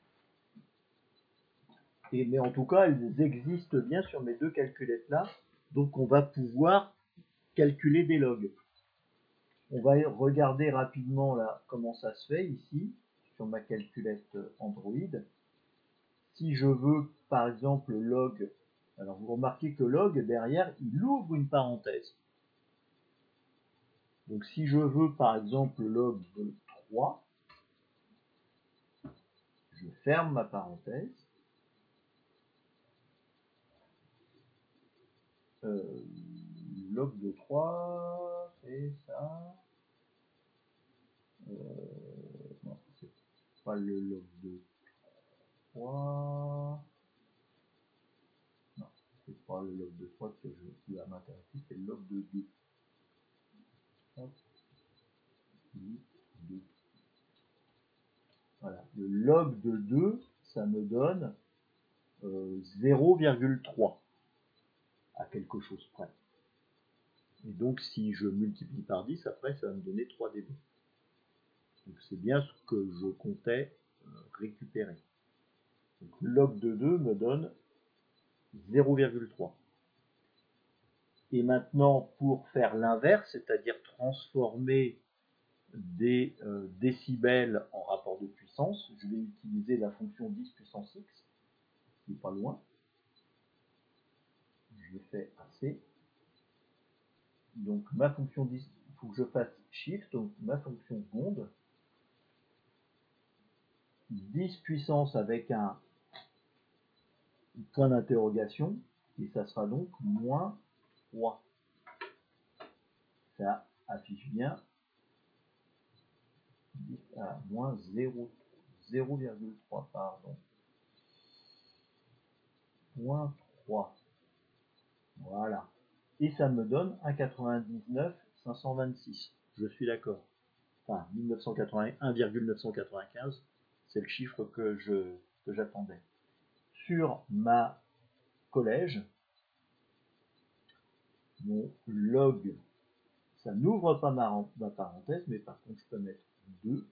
Mais en tout cas, elles existent bien sur mes deux calculettes-là, donc on va pouvoir calculer des logs. On va regarder rapidement là comment ça se fait ici, sur ma calculette Android. Si je veux, par exemple, log, alors vous remarquez que log, derrière, il ouvre une parenthèse. Donc si je veux, par exemple, log de 3, je ferme ma parenthèse. Log de 3, c'est ça. Non, c'est pas le log de 3. Non, c'est pas le log de 3 qui va m'intéresser, c'est le log de 2. Hop. 2. Voilà. Le log de 2, ça me donne 0,3 à quelque chose près. Et donc si je multiplie par 10, après ça va me donner 3 dB. Donc c'est bien ce que je comptais récupérer. Donc log de 2 me donne 0,3. Et maintenant, pour faire l'inverse, c'est-à-dire transformer des décibels en rapport de puissance, je vais utiliser la fonction 10 puissance x, qui n'est pas loin. Je fais AC. Donc ma fonction 10, il faut que je fasse shift, donc ma fonction seconde. 10 puissance avec un point d'interrogation, et ça sera donc moins 3. Ça affiche bien moins 0,3, pardon. Moins 3. Voilà. Et ça me donne 1,99 526. Je suis d'accord. Enfin, 1,995, c'est le chiffre que j'attendais. Sur ma collège, mon log, ça n'ouvre pas ma parenthèse, mais par contre je peux mettre 2.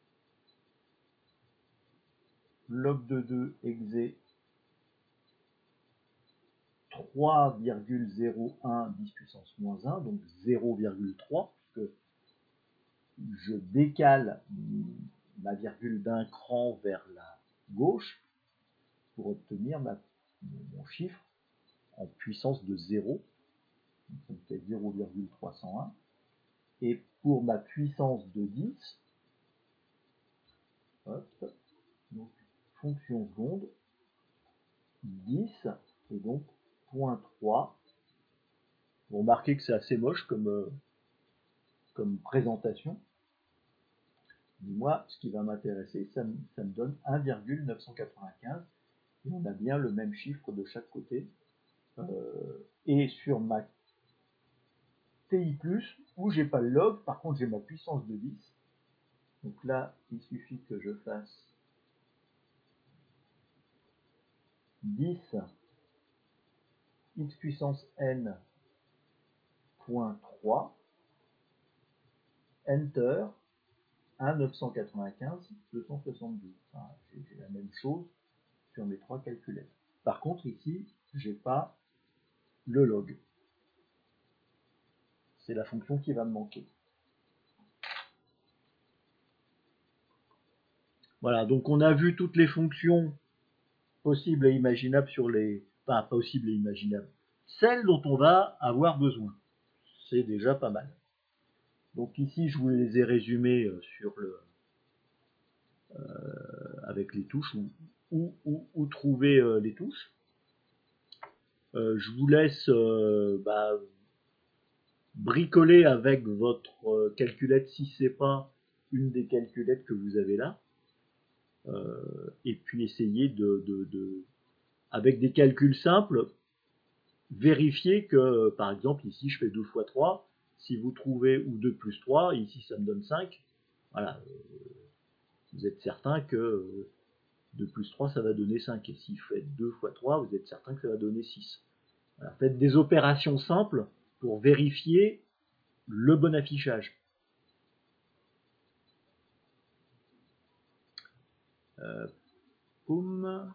Log de 2 exe 3,01 10 puissance moins 1, donc 0,3, puisque je décale ma virgule d'un cran vers la gauche pour obtenir mon chiffre en puissance de 0, donc c'est 0,301. Et pour ma puissance de 10, hop, donc fonction seconde, 10, et donc 0,3. Vous remarquez que c'est assez moche comme présentation. Mais moi, ce qui va m'intéresser, ça me donne 1,995, et on a bien le même chiffre de chaque côté. Et sur ma TI+, où j'ai pas le log, par contre j'ai ma puissance de 10. Donc là, il suffit que je fasse 10 x puissance n point 3, Enter, 1,995, 272. Enfin, j'ai la même chose sur mes trois calculettes. Par contre, ici, j'ai pas le log. C'est la fonction qui va me manquer. Voilà, donc on a vu toutes les fonctions possibles et imaginables sur les... Enfin, possibles et imaginables. Celles dont on va avoir besoin. C'est déjà pas mal. Donc ici, je vous les ai résumées sur avec les touches, où trouver les touches. Je vous laisse bricoler avec votre calculette si c'est pas une des calculettes que vous avez là. Et puis essayer avec des calculs simples, vérifier que, par exemple, ici je fais 2 fois 3, si vous trouvez, ou 2 plus 3, ici ça me donne 5, voilà, vous êtes certain que 2 plus 3, ça va donner 5. Et si vous faites 2 fois 3, vous êtes certain que ça va donner 6. Voilà, faites des opérations simples pour vérifier le bon affichage. Poum.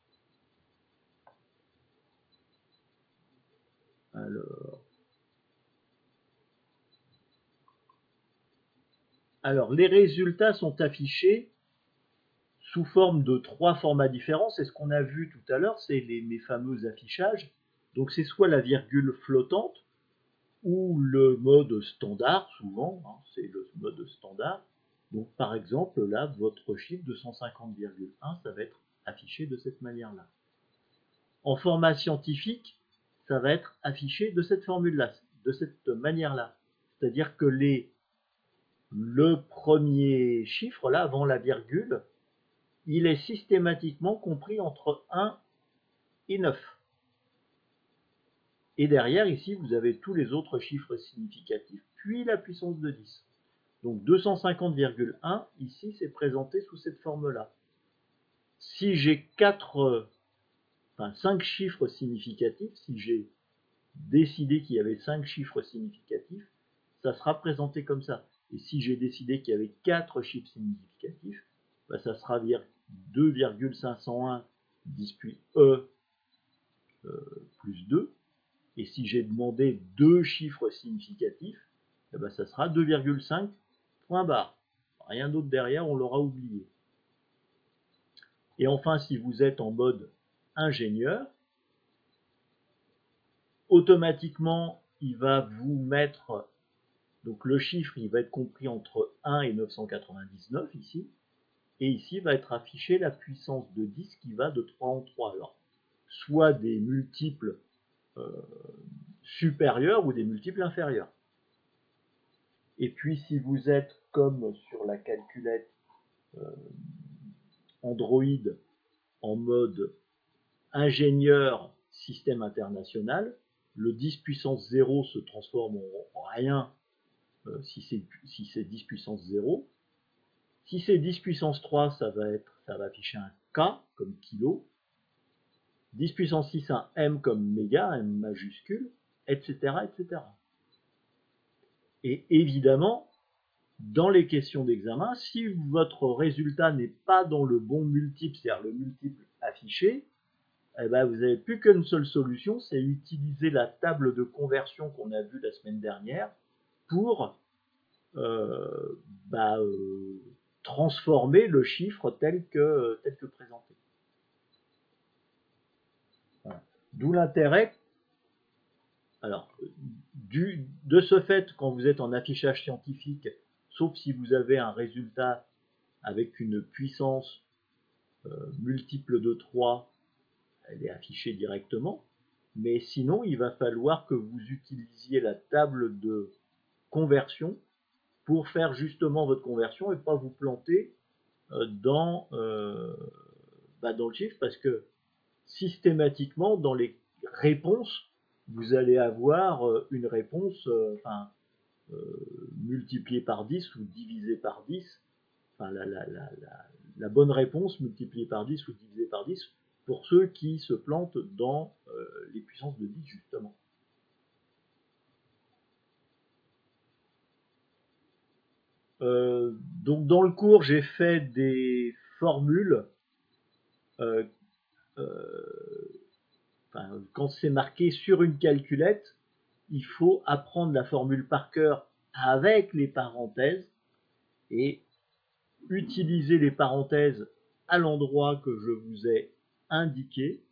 Alors, les résultats sont affichés sous forme de 3 formats différents. C'est ce qu'on a vu tout à l'heure, c'est mes fameux affichages. Donc, c'est soit la virgule flottante, ou le mode standard, souvent, hein, c'est le mode standard. Donc, par exemple, là, votre chiffre 250,1, ça va être affiché de cette manière-là. En format scientifique, ça va être affiché de cette formule-là, de cette manière-là. C'est-à-dire que le premier chiffre, là, avant la virgule, il est systématiquement compris entre 1 et 9. Et derrière, ici, vous avez tous les autres chiffres significatifs, puis la puissance de 10. Donc 250,1, ici, c'est présenté sous cette forme-là. Si j'ai 5 chiffres significatifs, si j'ai décidé qu'il y avait 5 chiffres significatifs, ça sera présenté comme ça. Et si j'ai décidé qu'il y avait 4 chiffres significatifs, ça sera 2,501 10 puis E plus 2. Et si j'ai demandé 2 chiffres significatifs, ça sera 2,5 point barre. Rien d'autre derrière, on l'aura oublié. Et enfin, si vous êtes en mode ingénieur, automatiquement, il va vous mettre, donc le chiffre, il va être compris entre 1 et 999 ici, et ici va être affiché la puissance de 10 qui va de 3 en 3. Alors, soit des multiples supérieurs ou des multiples inférieurs. Et puis, si vous êtes comme sur la calculette Android en mode ingénieur système international, le 10 puissance 0 se transforme en rien si c'est 10 puissance 0. Si c'est 10 puissance 3, ça va afficher un K comme kilo. 10 puissance 6, un M comme méga, M majuscule, etc., etc. Et évidemment, dans les questions d'examen, si votre résultat n'est pas dans le bon multiple, c'est-à-dire le multiple affiché, vous n'avez plus qu'une seule solution, c'est utiliser la table de conversion qu'on a vue la semaine dernière pour transformer le chiffre tel que présenté. Voilà. D'où l'intérêt. Alors, de ce fait, quand vous êtes en affichage scientifique, sauf si vous avez un résultat avec une puissance multiple de 3, elle est affichée directement. Mais sinon, il va falloir que vous utilisiez la table de conversion pour faire justement votre conversion et pas vous planter dans le chiffre, parce que systématiquement, dans les réponses, vous allez avoir une réponse multipliée par 10 ou divisée par 10. Enfin, la bonne réponse multipliée par 10 ou divisée par 10 pour ceux qui se plantent dans les puissances de 10, justement. Donc dans le cours, j'ai fait des formules. Quand c'est marqué sur une calculette, il faut apprendre la formule par cœur avec les parenthèses et utiliser les parenthèses à l'endroit que je vous ai indiqué.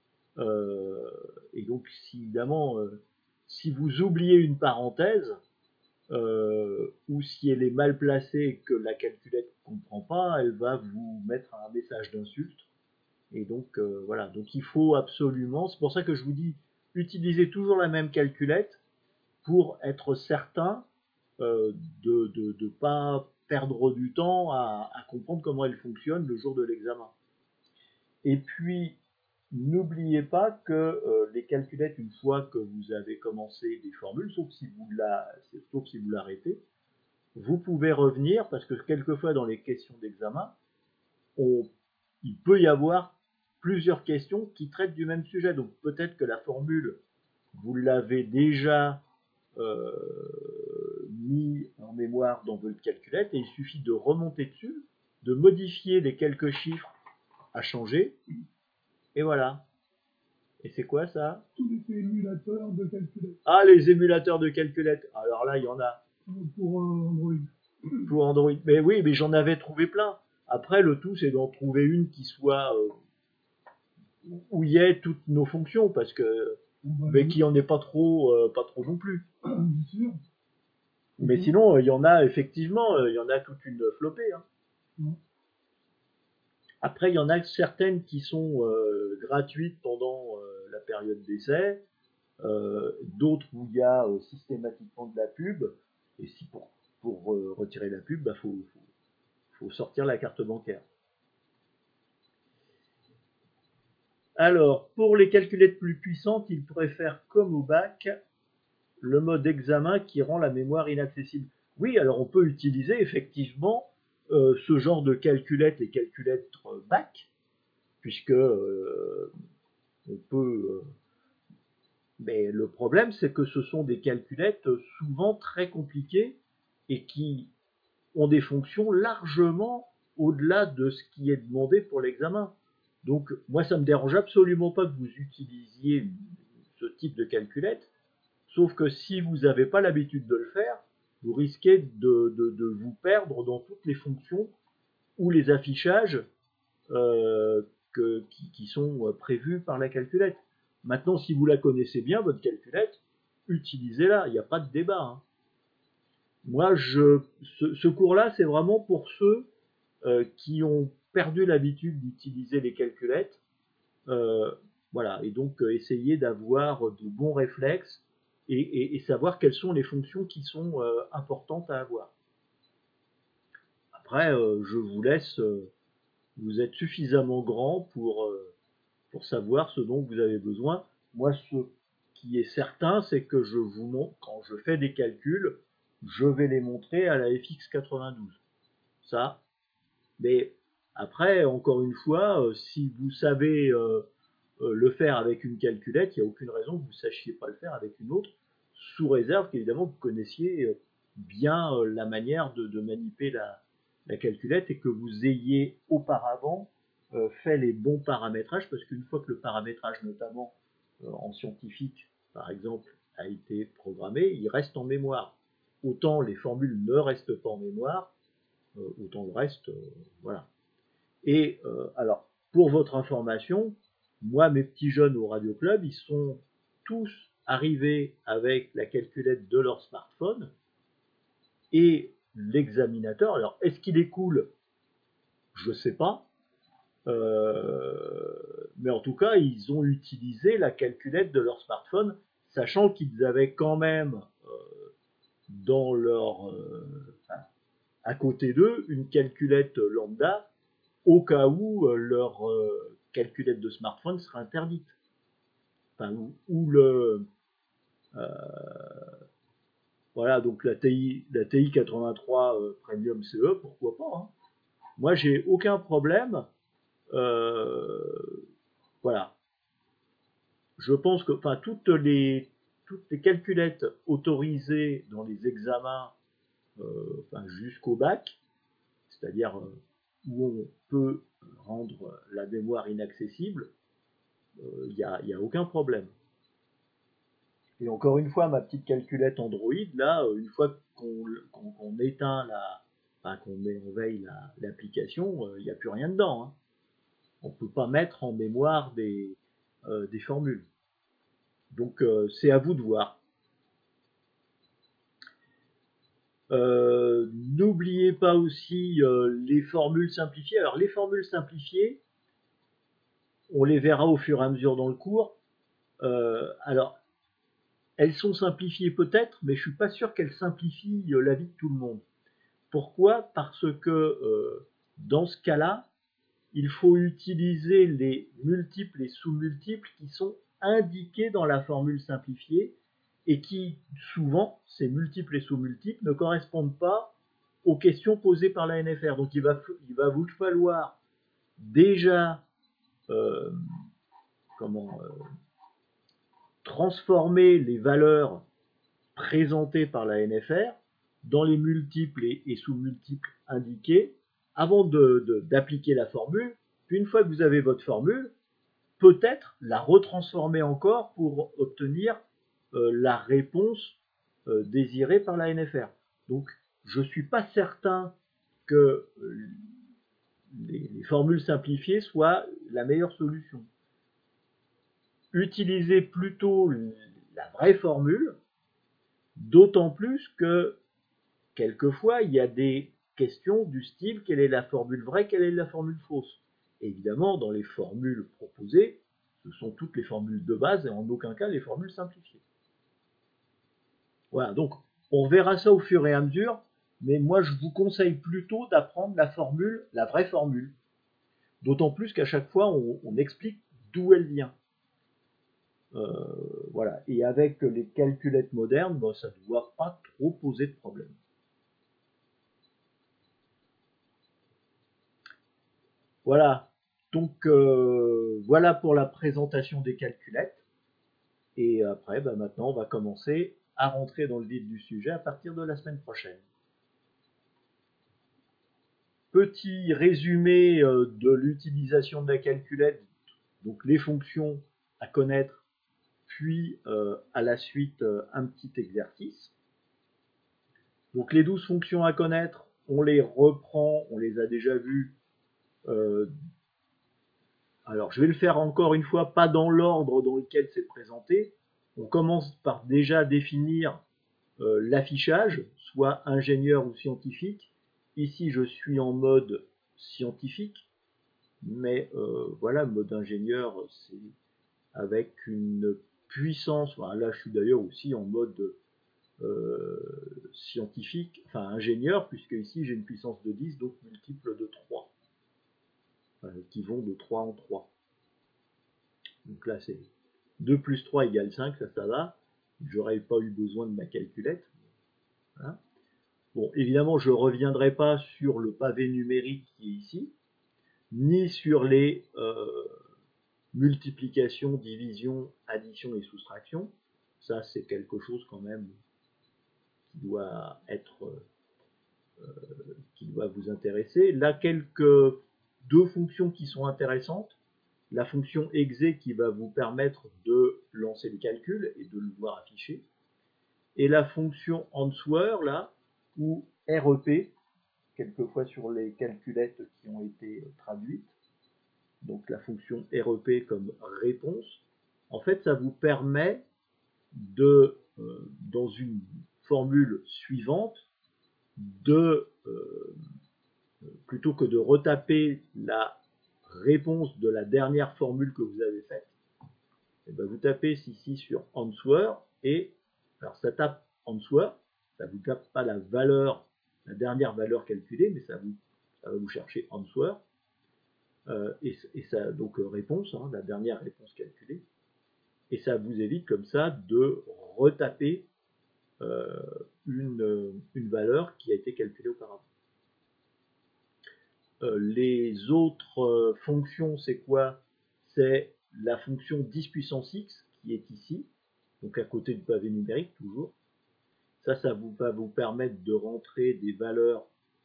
Et donc, évidemment, si vous oubliez une parenthèse, ou si elle est mal placée et que la calculette ne comprend pas, elle va vous mettre un message d'insulte. Et donc, voilà. Donc, il faut absolument, c'est pour ça que je vous dis, utilisez toujours la même calculette pour être certain de ne pas perdre du temps à comprendre comment elle fonctionne le jour de l'examen. Et puis, n'oubliez pas que les calculettes, une fois que vous avez commencé des formules, sauf si vous l'arrêtez, vous pouvez revenir, parce que quelquefois dans les questions d'examen, on il peut y avoir plusieurs questions qui traitent du même sujet. Donc peut-être que la formule, vous l'avez déjà mis en mémoire dans votre calculette et il suffit de remonter dessus, de modifier les quelques chiffres à changer, et voilà. Et c'est quoi ça? Tous les émulateurs de calculette. Ah, les émulateurs de calculette. Alors là, il y en a. Pour Android. Pour Android. Mais oui, mais j'en avais trouvé plein. Après, le tout, c'est d'en trouver une qui soit où il y ait toutes nos fonctions, parce que mais qui en ait pas trop non plus. Bien sûr. Mais sinon, il y en a effectivement, il y en a toute une flopée. Hein. Après, il y en a certaines qui sont gratuites pendant la période d'essai, d'autres où il y a systématiquement de la pub. Et si pour retirer la pub, bah, faut sortir la carte bancaire. Alors, pour les calculettes plus puissantes, ils préfèrent, comme au bac, le mode examen qui rend la mémoire inaccessible. Oui, alors on peut utiliser effectivement ce genre de calculettes, les calculettes bac, puisque on peut. Mais le problème, c'est que ce sont des calculettes souvent très compliquées et qui ont des fonctions largement au-delà de ce qui est demandé pour l'examen. Donc, moi, ça ne me dérange absolument pas que vous utilisiez ce type de calculette, sauf que si vous n'avez pas l'habitude de le faire, vous risquez de vous perdre dans toutes les fonctions ou les affichages qui sont prévus par la calculette. Maintenant, si vous la connaissez bien, votre calculette, utilisez-la, il n'y a pas de débat. Hein. Moi, ce cours-là, c'est vraiment pour ceux qui ont perdu l'habitude d'utiliser les calculettes. Voilà, et donc essayer d'avoir de bons réflexes et savoir quelles sont les fonctions qui sont importantes à avoir. Après, je vous laisse, vous êtes suffisamment grand pour savoir ce dont vous avez besoin. Moi, ce qui est certain, c'est que je vous montre, quand je fais des calculs, je vais les montrer à la FX92. Ça, mais après, encore une fois, si vous savez le faire avec une calculette, il n'y a aucune raison que vous ne sachiez pas le faire avec une autre, sous réserve qu'évidemment vous connaissiez bien la manière de manipuler la calculette et que vous ayez auparavant fait les bons paramétrages, parce qu'une fois que le paramétrage, notamment en scientifique, par exemple, a été programmé, il reste en mémoire. Autant les formules ne restent pas en mémoire, autant le reste, voilà. Et alors, pour votre information, moi, mes petits jeunes au Radio Club, ils sont tous arrivés avec la calculette de leur smartphone et l'examinateur. Alors, est-ce qu'il est cool? Je ne sais pas. Mais en tout cas, ils ont utilisé la calculette de leur smartphone, sachant qu'ils avaient quand même dans leur à côté d'eux une calculette lambda au cas où leur calculette de smartphone sera interdite. Enfin, ou le voilà, donc la TI 83 Premium CE, pourquoi pas. Hein. Moi, j'ai aucun problème. Voilà. Je pense que enfin, toutes les calculettes autorisées dans les examens enfin, jusqu'au bac, c'est-à-dire où on peut rendre la mémoire inaccessible, il n'y a aucun problème. Et encore une fois, ma petite calculette Android, là, une fois qu'on éteint enfin, qu'on met en veille l'application, il n'y a plus rien dedans. Hein. On ne peut pas mettre en mémoire des formules. Donc c'est à vous de voir. N'oubliez pas aussi les formules simplifiées. Alors les formules simplifiées, on les verra au fur et à mesure dans le cours. Alors, elles sont simplifiées peut-être, mais je ne suis pas sûr qu'elles simplifient la vie de tout le monde. Pourquoi? Parce que dans ce cas-là, il faut utiliser les multiples et sous-multiples qui sont indiqués dans la formule simplifiée et qui, souvent, ces multiples et sous-multiples ne correspondent pas aux questions posées par la NFR. Donc il va vous falloir déjà transformer les valeurs présentées par la NFR dans les multiples et sous-multiples indiqués avant d'appliquer la formule. Puis une fois que vous avez votre formule, peut-être la retransformer encore pour obtenir la réponse désirée par la NFR. Donc, je ne suis pas certain que les formules simplifiées soient la meilleure solution. Utilisez plutôt la vraie formule, d'autant plus que quelquefois, il y a des questions du style quelle est la formule vraie, quelle est la formule fausse. Et évidemment, dans les formules proposées, ce sont toutes les formules de base et en aucun cas les formules simplifiées. Voilà, donc on verra ça au fur et à mesure, mais moi je vous conseille plutôt d'apprendre la formule, la vraie formule. D'autant plus qu'à chaque fois on explique d'où elle vient. Voilà, et avec les calculettes modernes, bon, ça ne doit pas trop poser de problème. Voilà, donc voilà pour la présentation des calculettes. Et après, bah, maintenant, on va commencer à rentrer dans le vif du sujet à partir de la semaine prochaine. Petit résumé de l'utilisation de la calculette, donc les fonctions à connaître, puis à la suite un petit exercice. Donc les 12 fonctions à connaître, on les reprend, on les a déjà vues. Alors je vais le faire encore une fois, pas dans l'ordre dans lequel c'est présenté. On commence par déjà définir l'affichage, soit ingénieur ou scientifique. Ici, je suis en mode scientifique, mais voilà, mode ingénieur, c'est avec une puissance. Voilà, là, je suis d'ailleurs aussi en mode scientifique, enfin ingénieur, puisque ici, j'ai une puissance de 10, donc multiple de 3, qui vont de 3 en 3. Donc là, c'est 2 plus 3 égale 5, ça va. J'aurais pas eu besoin de ma calculette. Voilà. Bon, évidemment, je ne reviendrai pas sur le pavé numérique qui est ici, ni sur les multiplications, divisions, additions et soustractions. Ça, c'est quelque chose quand même qui doit qui doit vous intéresser. Là, deux fonctions qui sont intéressantes. La fonction exe qui va vous permettre de lancer le calcul et de le voir affiché. Et la fonction answer, là, ou REP, quelquefois sur les calculettes qui ont été traduites, donc la fonction REP comme réponse, en fait, ça vous permet de, dans une formule suivante, plutôt que de retaper la réponse de la dernière formule que vous avez faite, et bien vous tapez ici sur answer, et alors ça tape answer, ça ne vous tape pas la valeur, la dernière valeur calculée, mais ça va vous chercher answer, et ça, donc réponse, hein, la dernière réponse calculée, et ça vous évite comme ça de retaper une valeur qui a été calculée auparavant. Les autres fonctions, c'est quoi? C'est la fonction 10 puissance x qui est ici, donc à côté du pavé numérique toujours. Ça va vous permettre de rentrer des valeurs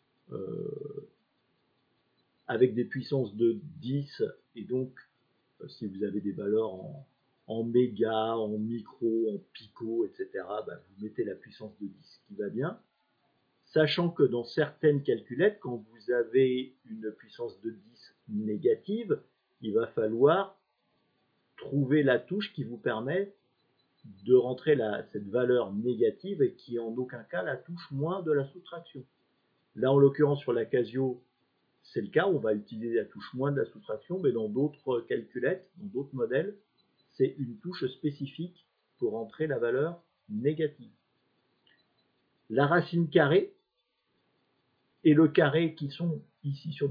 avec des puissances de 10, et donc si vous avez des valeurs en méga, en micro, en pico, etc., bah, vous mettez la puissance de 10 qui va bien. Sachant que dans certaines calculettes, quand vous avez une puissance de 10 négative, il va falloir trouver la touche qui vous permet de rentrer cette valeur négative et qui en aucun cas la touche moins de la soustraction. Là, en l'occurrence, sur la Casio, c'est le cas, on va utiliser la touche moins de la soustraction, mais dans d'autres calculettes, dans d'autres modèles, c'est une touche spécifique pour rentrer la valeur négative. La racine carrée et le carré qui sont ici sur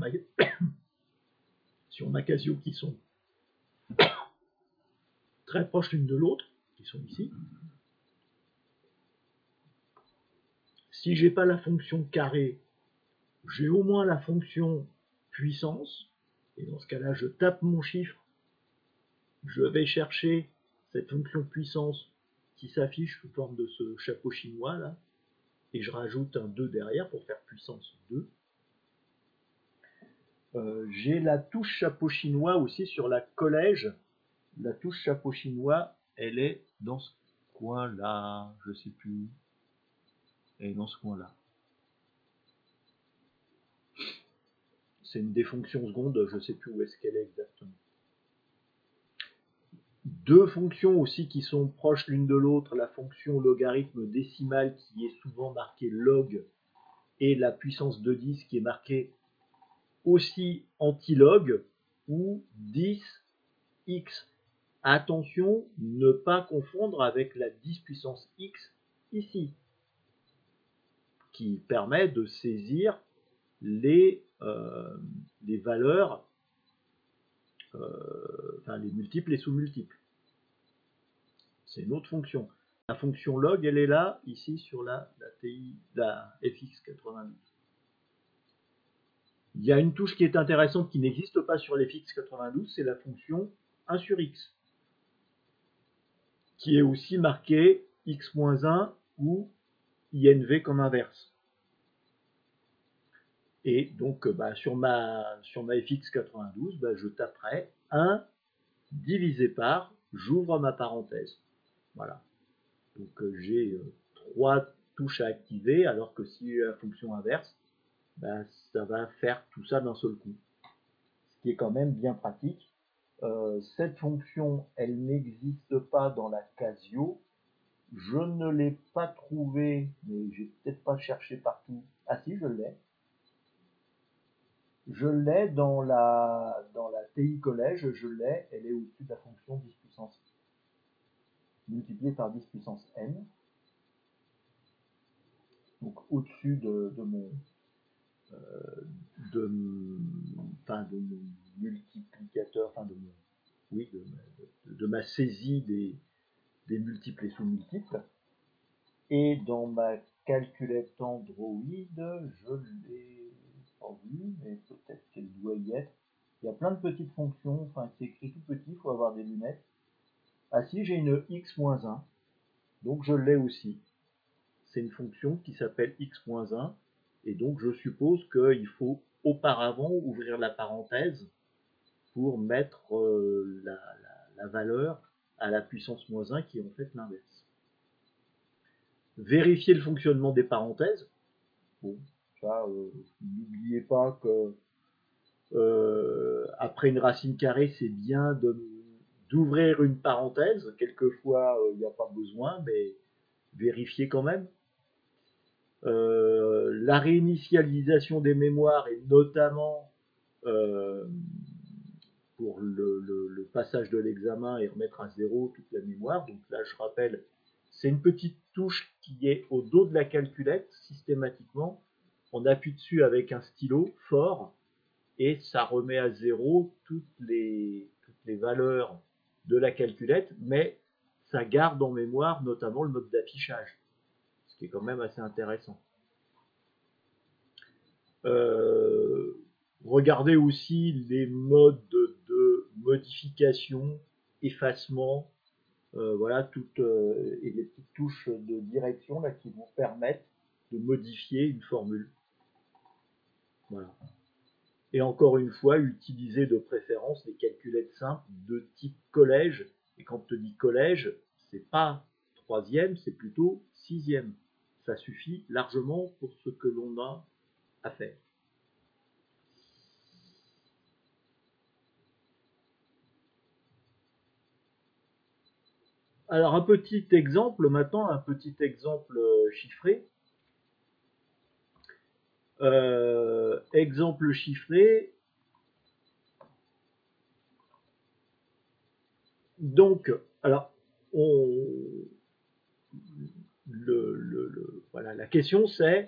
ma Casio, qui sont très proches l'une de l'autre, qui sont ici. Si j'ai pas la fonction carré, j'ai au moins la fonction puissance, Et dans ce cas-là, je tape mon chiffre, je vais chercher cette fonction puissance qui s'affiche sous forme de ce chapeau chinois là, et je rajoute un 2 derrière pour faire puissance 2. J'ai la touche chapeau chinois aussi sur la collège. La touche chapeau chinois, elle est dans ce coin-là, je sais plus. Elle est dans ce coin-là. C'est une des fonctions secondes, je sais plus où est-ce qu'elle est exactement. Deux fonctions aussi qui sont proches l'une de l'autre, la fonction logarithme décimal qui est souvent marquée log et la puissance de 10 qui est marquée aussi antilog ou 10x. Attention, ne pas confondre avec la 10 puissance x ici, qui permet de saisir les valeurs, enfin les multiples et sous-multiples. C'est une autre fonction. La fonction log, elle est là, ici, sur la FX92. Il y a une touche qui est intéressante qui n'existe pas sur l'FX92, c'est la fonction 1 sur x, qui est aussi marquée x-1 ou INV comme inverse. Et donc, sur ma FX92, je taperai 1 divisé par, j'ouvre ma parenthèse. Voilà. Donc, j'ai 3 touches à activer, alors que si j'ai la fonction inverse, ça va faire tout ça d'un seul coup. Ce qui est quand même bien pratique. Cette fonction, elle n'existe pas dans la Casio. Je ne l'ai pas trouvée, mais j'ai peut-être pas cherché partout. Ah si, je l'ai. Je l'ai dans la TI collège, je l'ai, elle est au-dessus de la fonction 10 puissance multipliée par 10 puissance n. Donc au-dessus de mon multiplicateur, de ma saisie des multiples et sous-multiples. Et dans ma calculette Android, je l'ai pas vu, mais peut-être qu'elle doit y être. Il y a plein de petites fonctions, enfin c'est écrit tout petit, il faut avoir des lunettes. Ah si, j'ai une x-1, donc je l'ai aussi. C'est une fonction qui s'appelle x-1, et donc je suppose qu'il faut auparavant ouvrir la parenthèse pour mettre la valeur à la puissance moins 1 qui est en fait l'inverse. Vérifier le fonctionnement des parenthèses. Bon, ça, n'oubliez pas que après une racine carrée, c'est bien d'ouvrir une parenthèse. Quelquefois, il n'y a pas besoin, mais vérifiez quand même. La réinitialisation des mémoires et notamment pour le passage de l'examen et remettre à zéro toute la mémoire. Donc là, je rappelle, c'est une petite touche qui est au dos de la calculette systématiquement. On appuie dessus avec un stylo fort et ça remet à zéro toutes les valeurs de la calculette, mais ça garde en mémoire notamment le mode d'affichage, ce qui est quand même assez intéressant. Regardez aussi les modes de modification, effacement, voilà, et les petites touches de direction là, qui vont permettre de modifier une formule. Voilà. Et encore une fois, utilisez de préférence les calculettes simples de type collège. Et quand on te dit collège, c'est pas 3e, c'est plutôt 6e. Ça suffit largement pour ce que l'on a à faire. Alors un petit exemple maintenant, un petit exemple chiffré. Exemple chiffré. Donc, alors, voilà, la question c'est,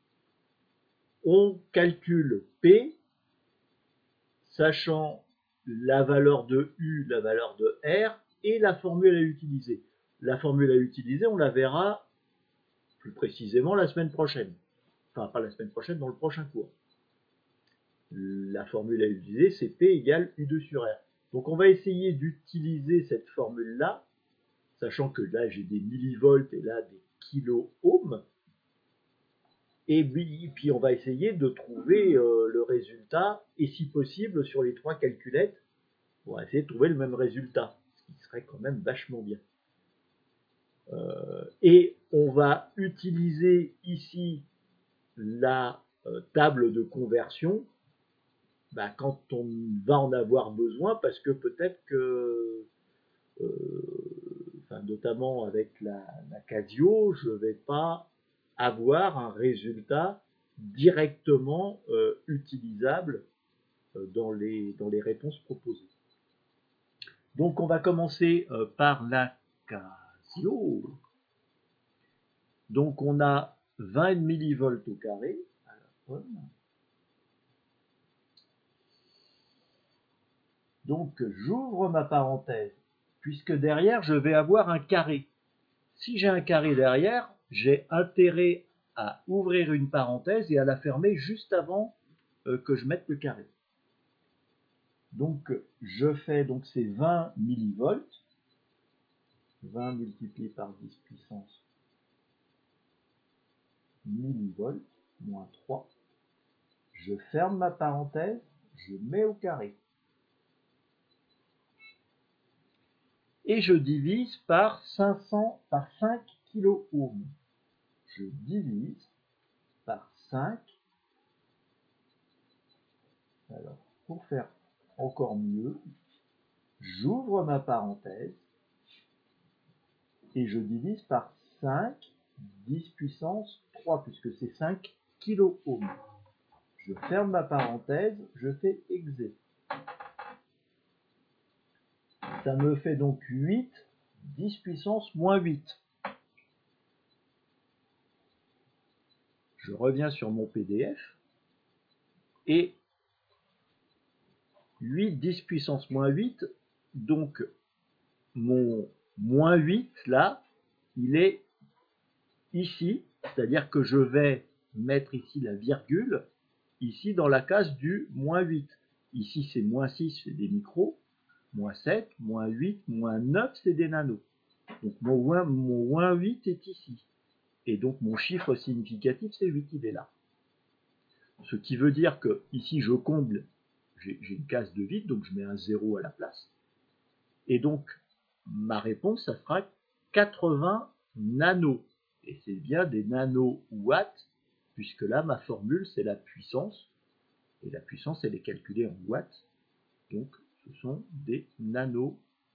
on calcule P, sachant la valeur de U, la valeur de R, et la formule à utiliser. La formule à utiliser, on la verra plus précisément la semaine prochaine. Enfin, pas la semaine prochaine, dans le prochain cours. la formule à utiliser, c'est P égale U2 sur R. Donc on va essayer d'utiliser cette formule-là, sachant que là j'ai des millivolts et là des kilo-ohms. Et puis on va essayer de trouver le résultat, et si possible sur les 3 calculettes, on va essayer de trouver le même résultat, ce qui serait quand même vachement bien. Et on va utiliser ici la table de conversion quand on va en avoir besoin, parce que peut-être que, notamment avec la Casio, je ne vais pas avoir un résultat directement utilisable dans les réponses proposées. Donc on va commencer par la Casio. Donc on a 20 millivolts au carré à la pomme. Donc j'ouvre ma parenthèse, puisque derrière je vais avoir un carré. Si j'ai un carré derrière, j'ai intérêt à ouvrir une parenthèse et à la fermer juste avant que je mette le carré. Donc je fais donc ces 20 millivolts, 20 multiplié par 10 puissance millivolts, moins 3. Je ferme ma parenthèse, je mets au carré. Et je divise par 5 kilo-ohms. Je divise par 5. Alors, pour faire encore mieux, j'ouvre ma parenthèse et je divise par 5, 10 puissance 3, puisque c'est 5 kilo-ohms. Je ferme ma parenthèse, je fais exé. Ça me fait donc 8, 10 puissance moins 8. Je reviens sur mon PDF et 8, 10 puissance moins 8, donc mon moins 8 là, il est ici, c'est-à-dire que je vais mettre ici la virgule, ici dans la case du moins 8. Ici c'est moins 6, c'est des micros, moins 7, moins 8, moins 9, c'est des nanos. Donc mon moins 8 est ici. Et donc mon chiffre significatif, c'est 8, il est là. Ce qui veut dire que ici je comble, j'ai une case de vide, donc je mets un 0 à la place. Et donc ma réponse, ça sera 80 nanos. Et c'est bien des nanowatts, puisque là ma formule c'est la puissance, et la puissance elle est calculée en watts, donc ce sont des nanowatts.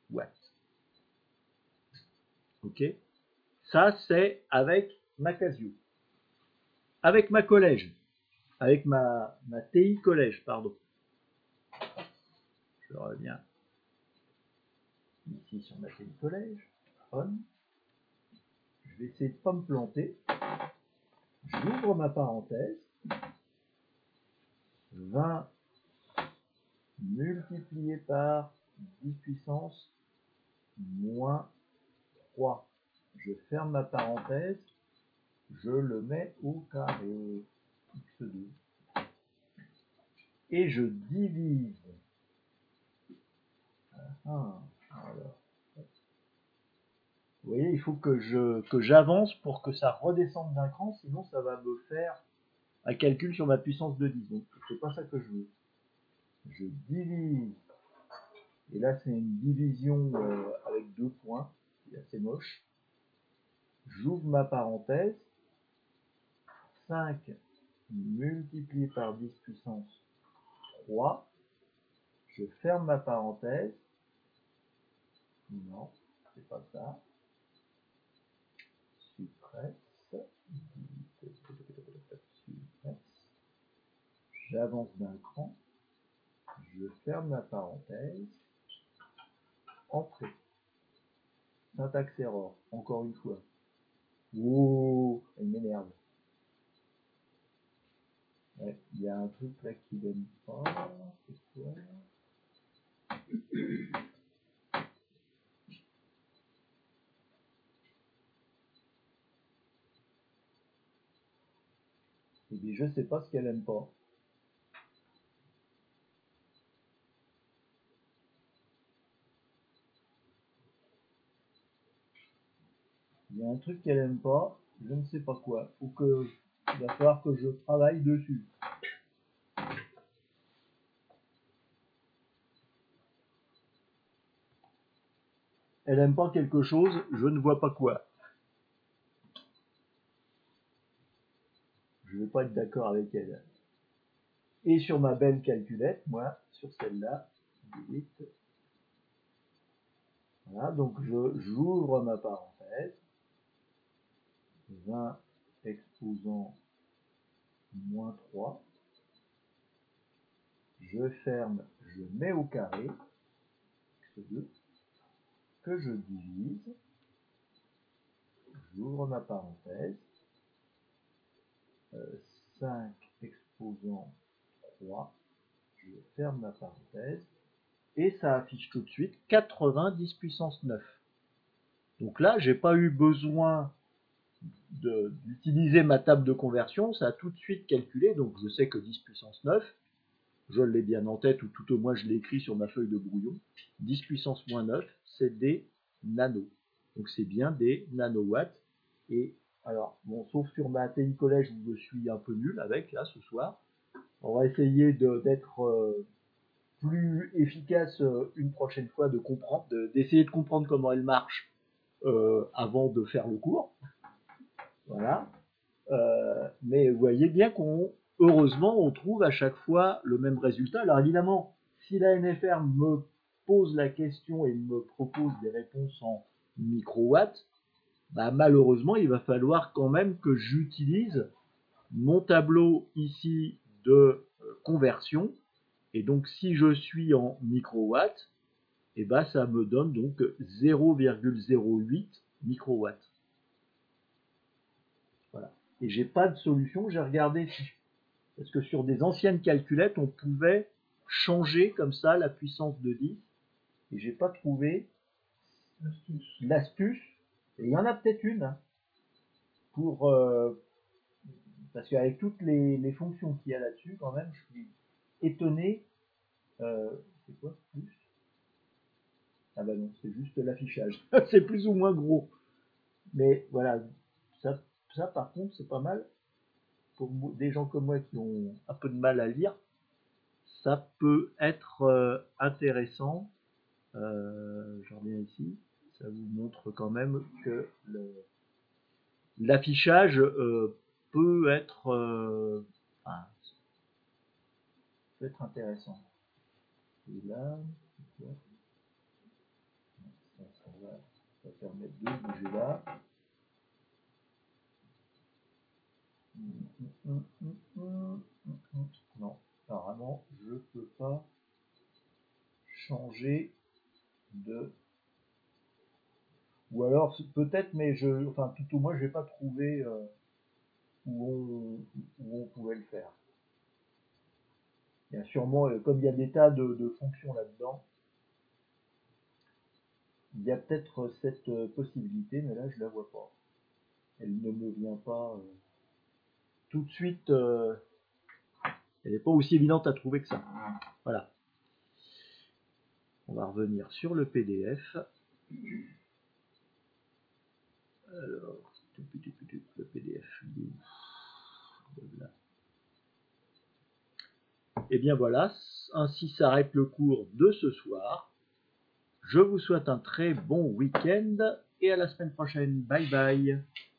Ok? Ça c'est avec ma Casio. Avec ma collège, avec ma TI collège, pardon. Je reviens ici sur ma TI collège, on. Je vais essayer de ne pas me planter. J'ouvre ma parenthèse. 20 multiplié par 10 puissance moins 3. Je ferme ma parenthèse. Je le mets au carré. X2. Et je divise. Alors. Vous voyez, il faut que j'avance pour que ça redescende d'un cran, sinon ça va me faire un calcul sur ma puissance de 10. Donc c'est pas ça que je veux. Je divise, et là c'est une division avec 2 points, c'est assez moche. J'ouvre ma parenthèse, 5 multiplié par 10 puissance 3, je ferme ma parenthèse, non, c'est pas ça, suppresse, j'avance d'un cran, je ferme ma parenthèse, entrée, syntaxe error, encore une fois, oh, elle m'énerve. Ouais, il y a un truc là qui donne pas, c'est quoi? Et bien je sais pas ce qu'elle aime pas. Il y a un truc qu'elle aime pas, je ne sais pas quoi. Il va falloir que je travaille dessus. Elle aime pas quelque chose, je ne vois pas quoi. Je ne vais pas être d'accord avec elle. Et sur ma belle calculette, moi, sur celle-là, voilà, donc j'ouvre ma parenthèse. 20 exposant moins 3. Je ferme, je mets au carré, x2, que je divise. J'ouvre ma parenthèse. 5 exposant 3. Je ferme ma parenthèse. Et ça affiche tout de suite 90 puissance 9. Donc là, j'ai pas eu besoin d'utiliser ma table de conversion, ça a tout de suite calculé, donc je sais que 10 puissance 9, je l'ai bien en tête, ou tout au moins je l'ai écrit sur ma feuille de brouillon, 10 puissance moins 9, c'est des nanos. Donc c'est bien des nanowatts. Et alors, bon, sauf sur ma ATI collège où je suis un peu nul avec, là, ce soir, on va essayer d'être plus efficace une prochaine fois, d'essayer de comprendre comment elle marche avant de faire le cours. Voilà. Mais vous voyez bien heureusement, on trouve à chaque fois le même résultat. Alors évidemment, si la NFR me pose la question et me propose des réponses en microwatts, bah malheureusement, il va falloir quand même que j'utilise mon tableau ici de conversion. Et donc, si je suis en microwatts, et bah, ça me donne donc 0,08 microwatts. Voilà. Et j'ai pas de solution. J'ai regardé parce que sur des anciennes calculettes, on pouvait changer comme ça la puissance de 10. Et j'ai pas trouvé l'astuce. Et il y en a peut-être une hein, pour parce qu'avec toutes les fonctions qu'il y a là-dessus, quand même, je suis étonné. C'est quoi plus? Ah bah non, c'est juste l'affichage. C'est plus ou moins gros. Mais voilà, ça par contre, c'est pas mal. Pour des gens comme moi qui ont un peu de mal à lire, ça peut être intéressant. Je reviens ici. Ça vous montre quand même que l'affichage peut être intéressant. Et là, ça va permettre de bouger là. Non, apparemment, je peux pas changer de... Ou alors, peut-être, mais enfin, tout au moins, je n'ai pas trouvé où on pouvait le faire. Il y a sûrement, comme il y a des tas de fonctions là-dedans, il y a peut-être cette possibilité, mais là, je la vois pas. Elle ne me vient pas tout de suite. Elle n'est pas aussi évidente à trouver que ça. Voilà. On va revenir sur le PDF. Alors, le PDF. Voilà. Et bien voilà, ainsi s'arrête le cours de ce soir. Je vous souhaite un très bon week-end et à la semaine prochaine. Bye bye.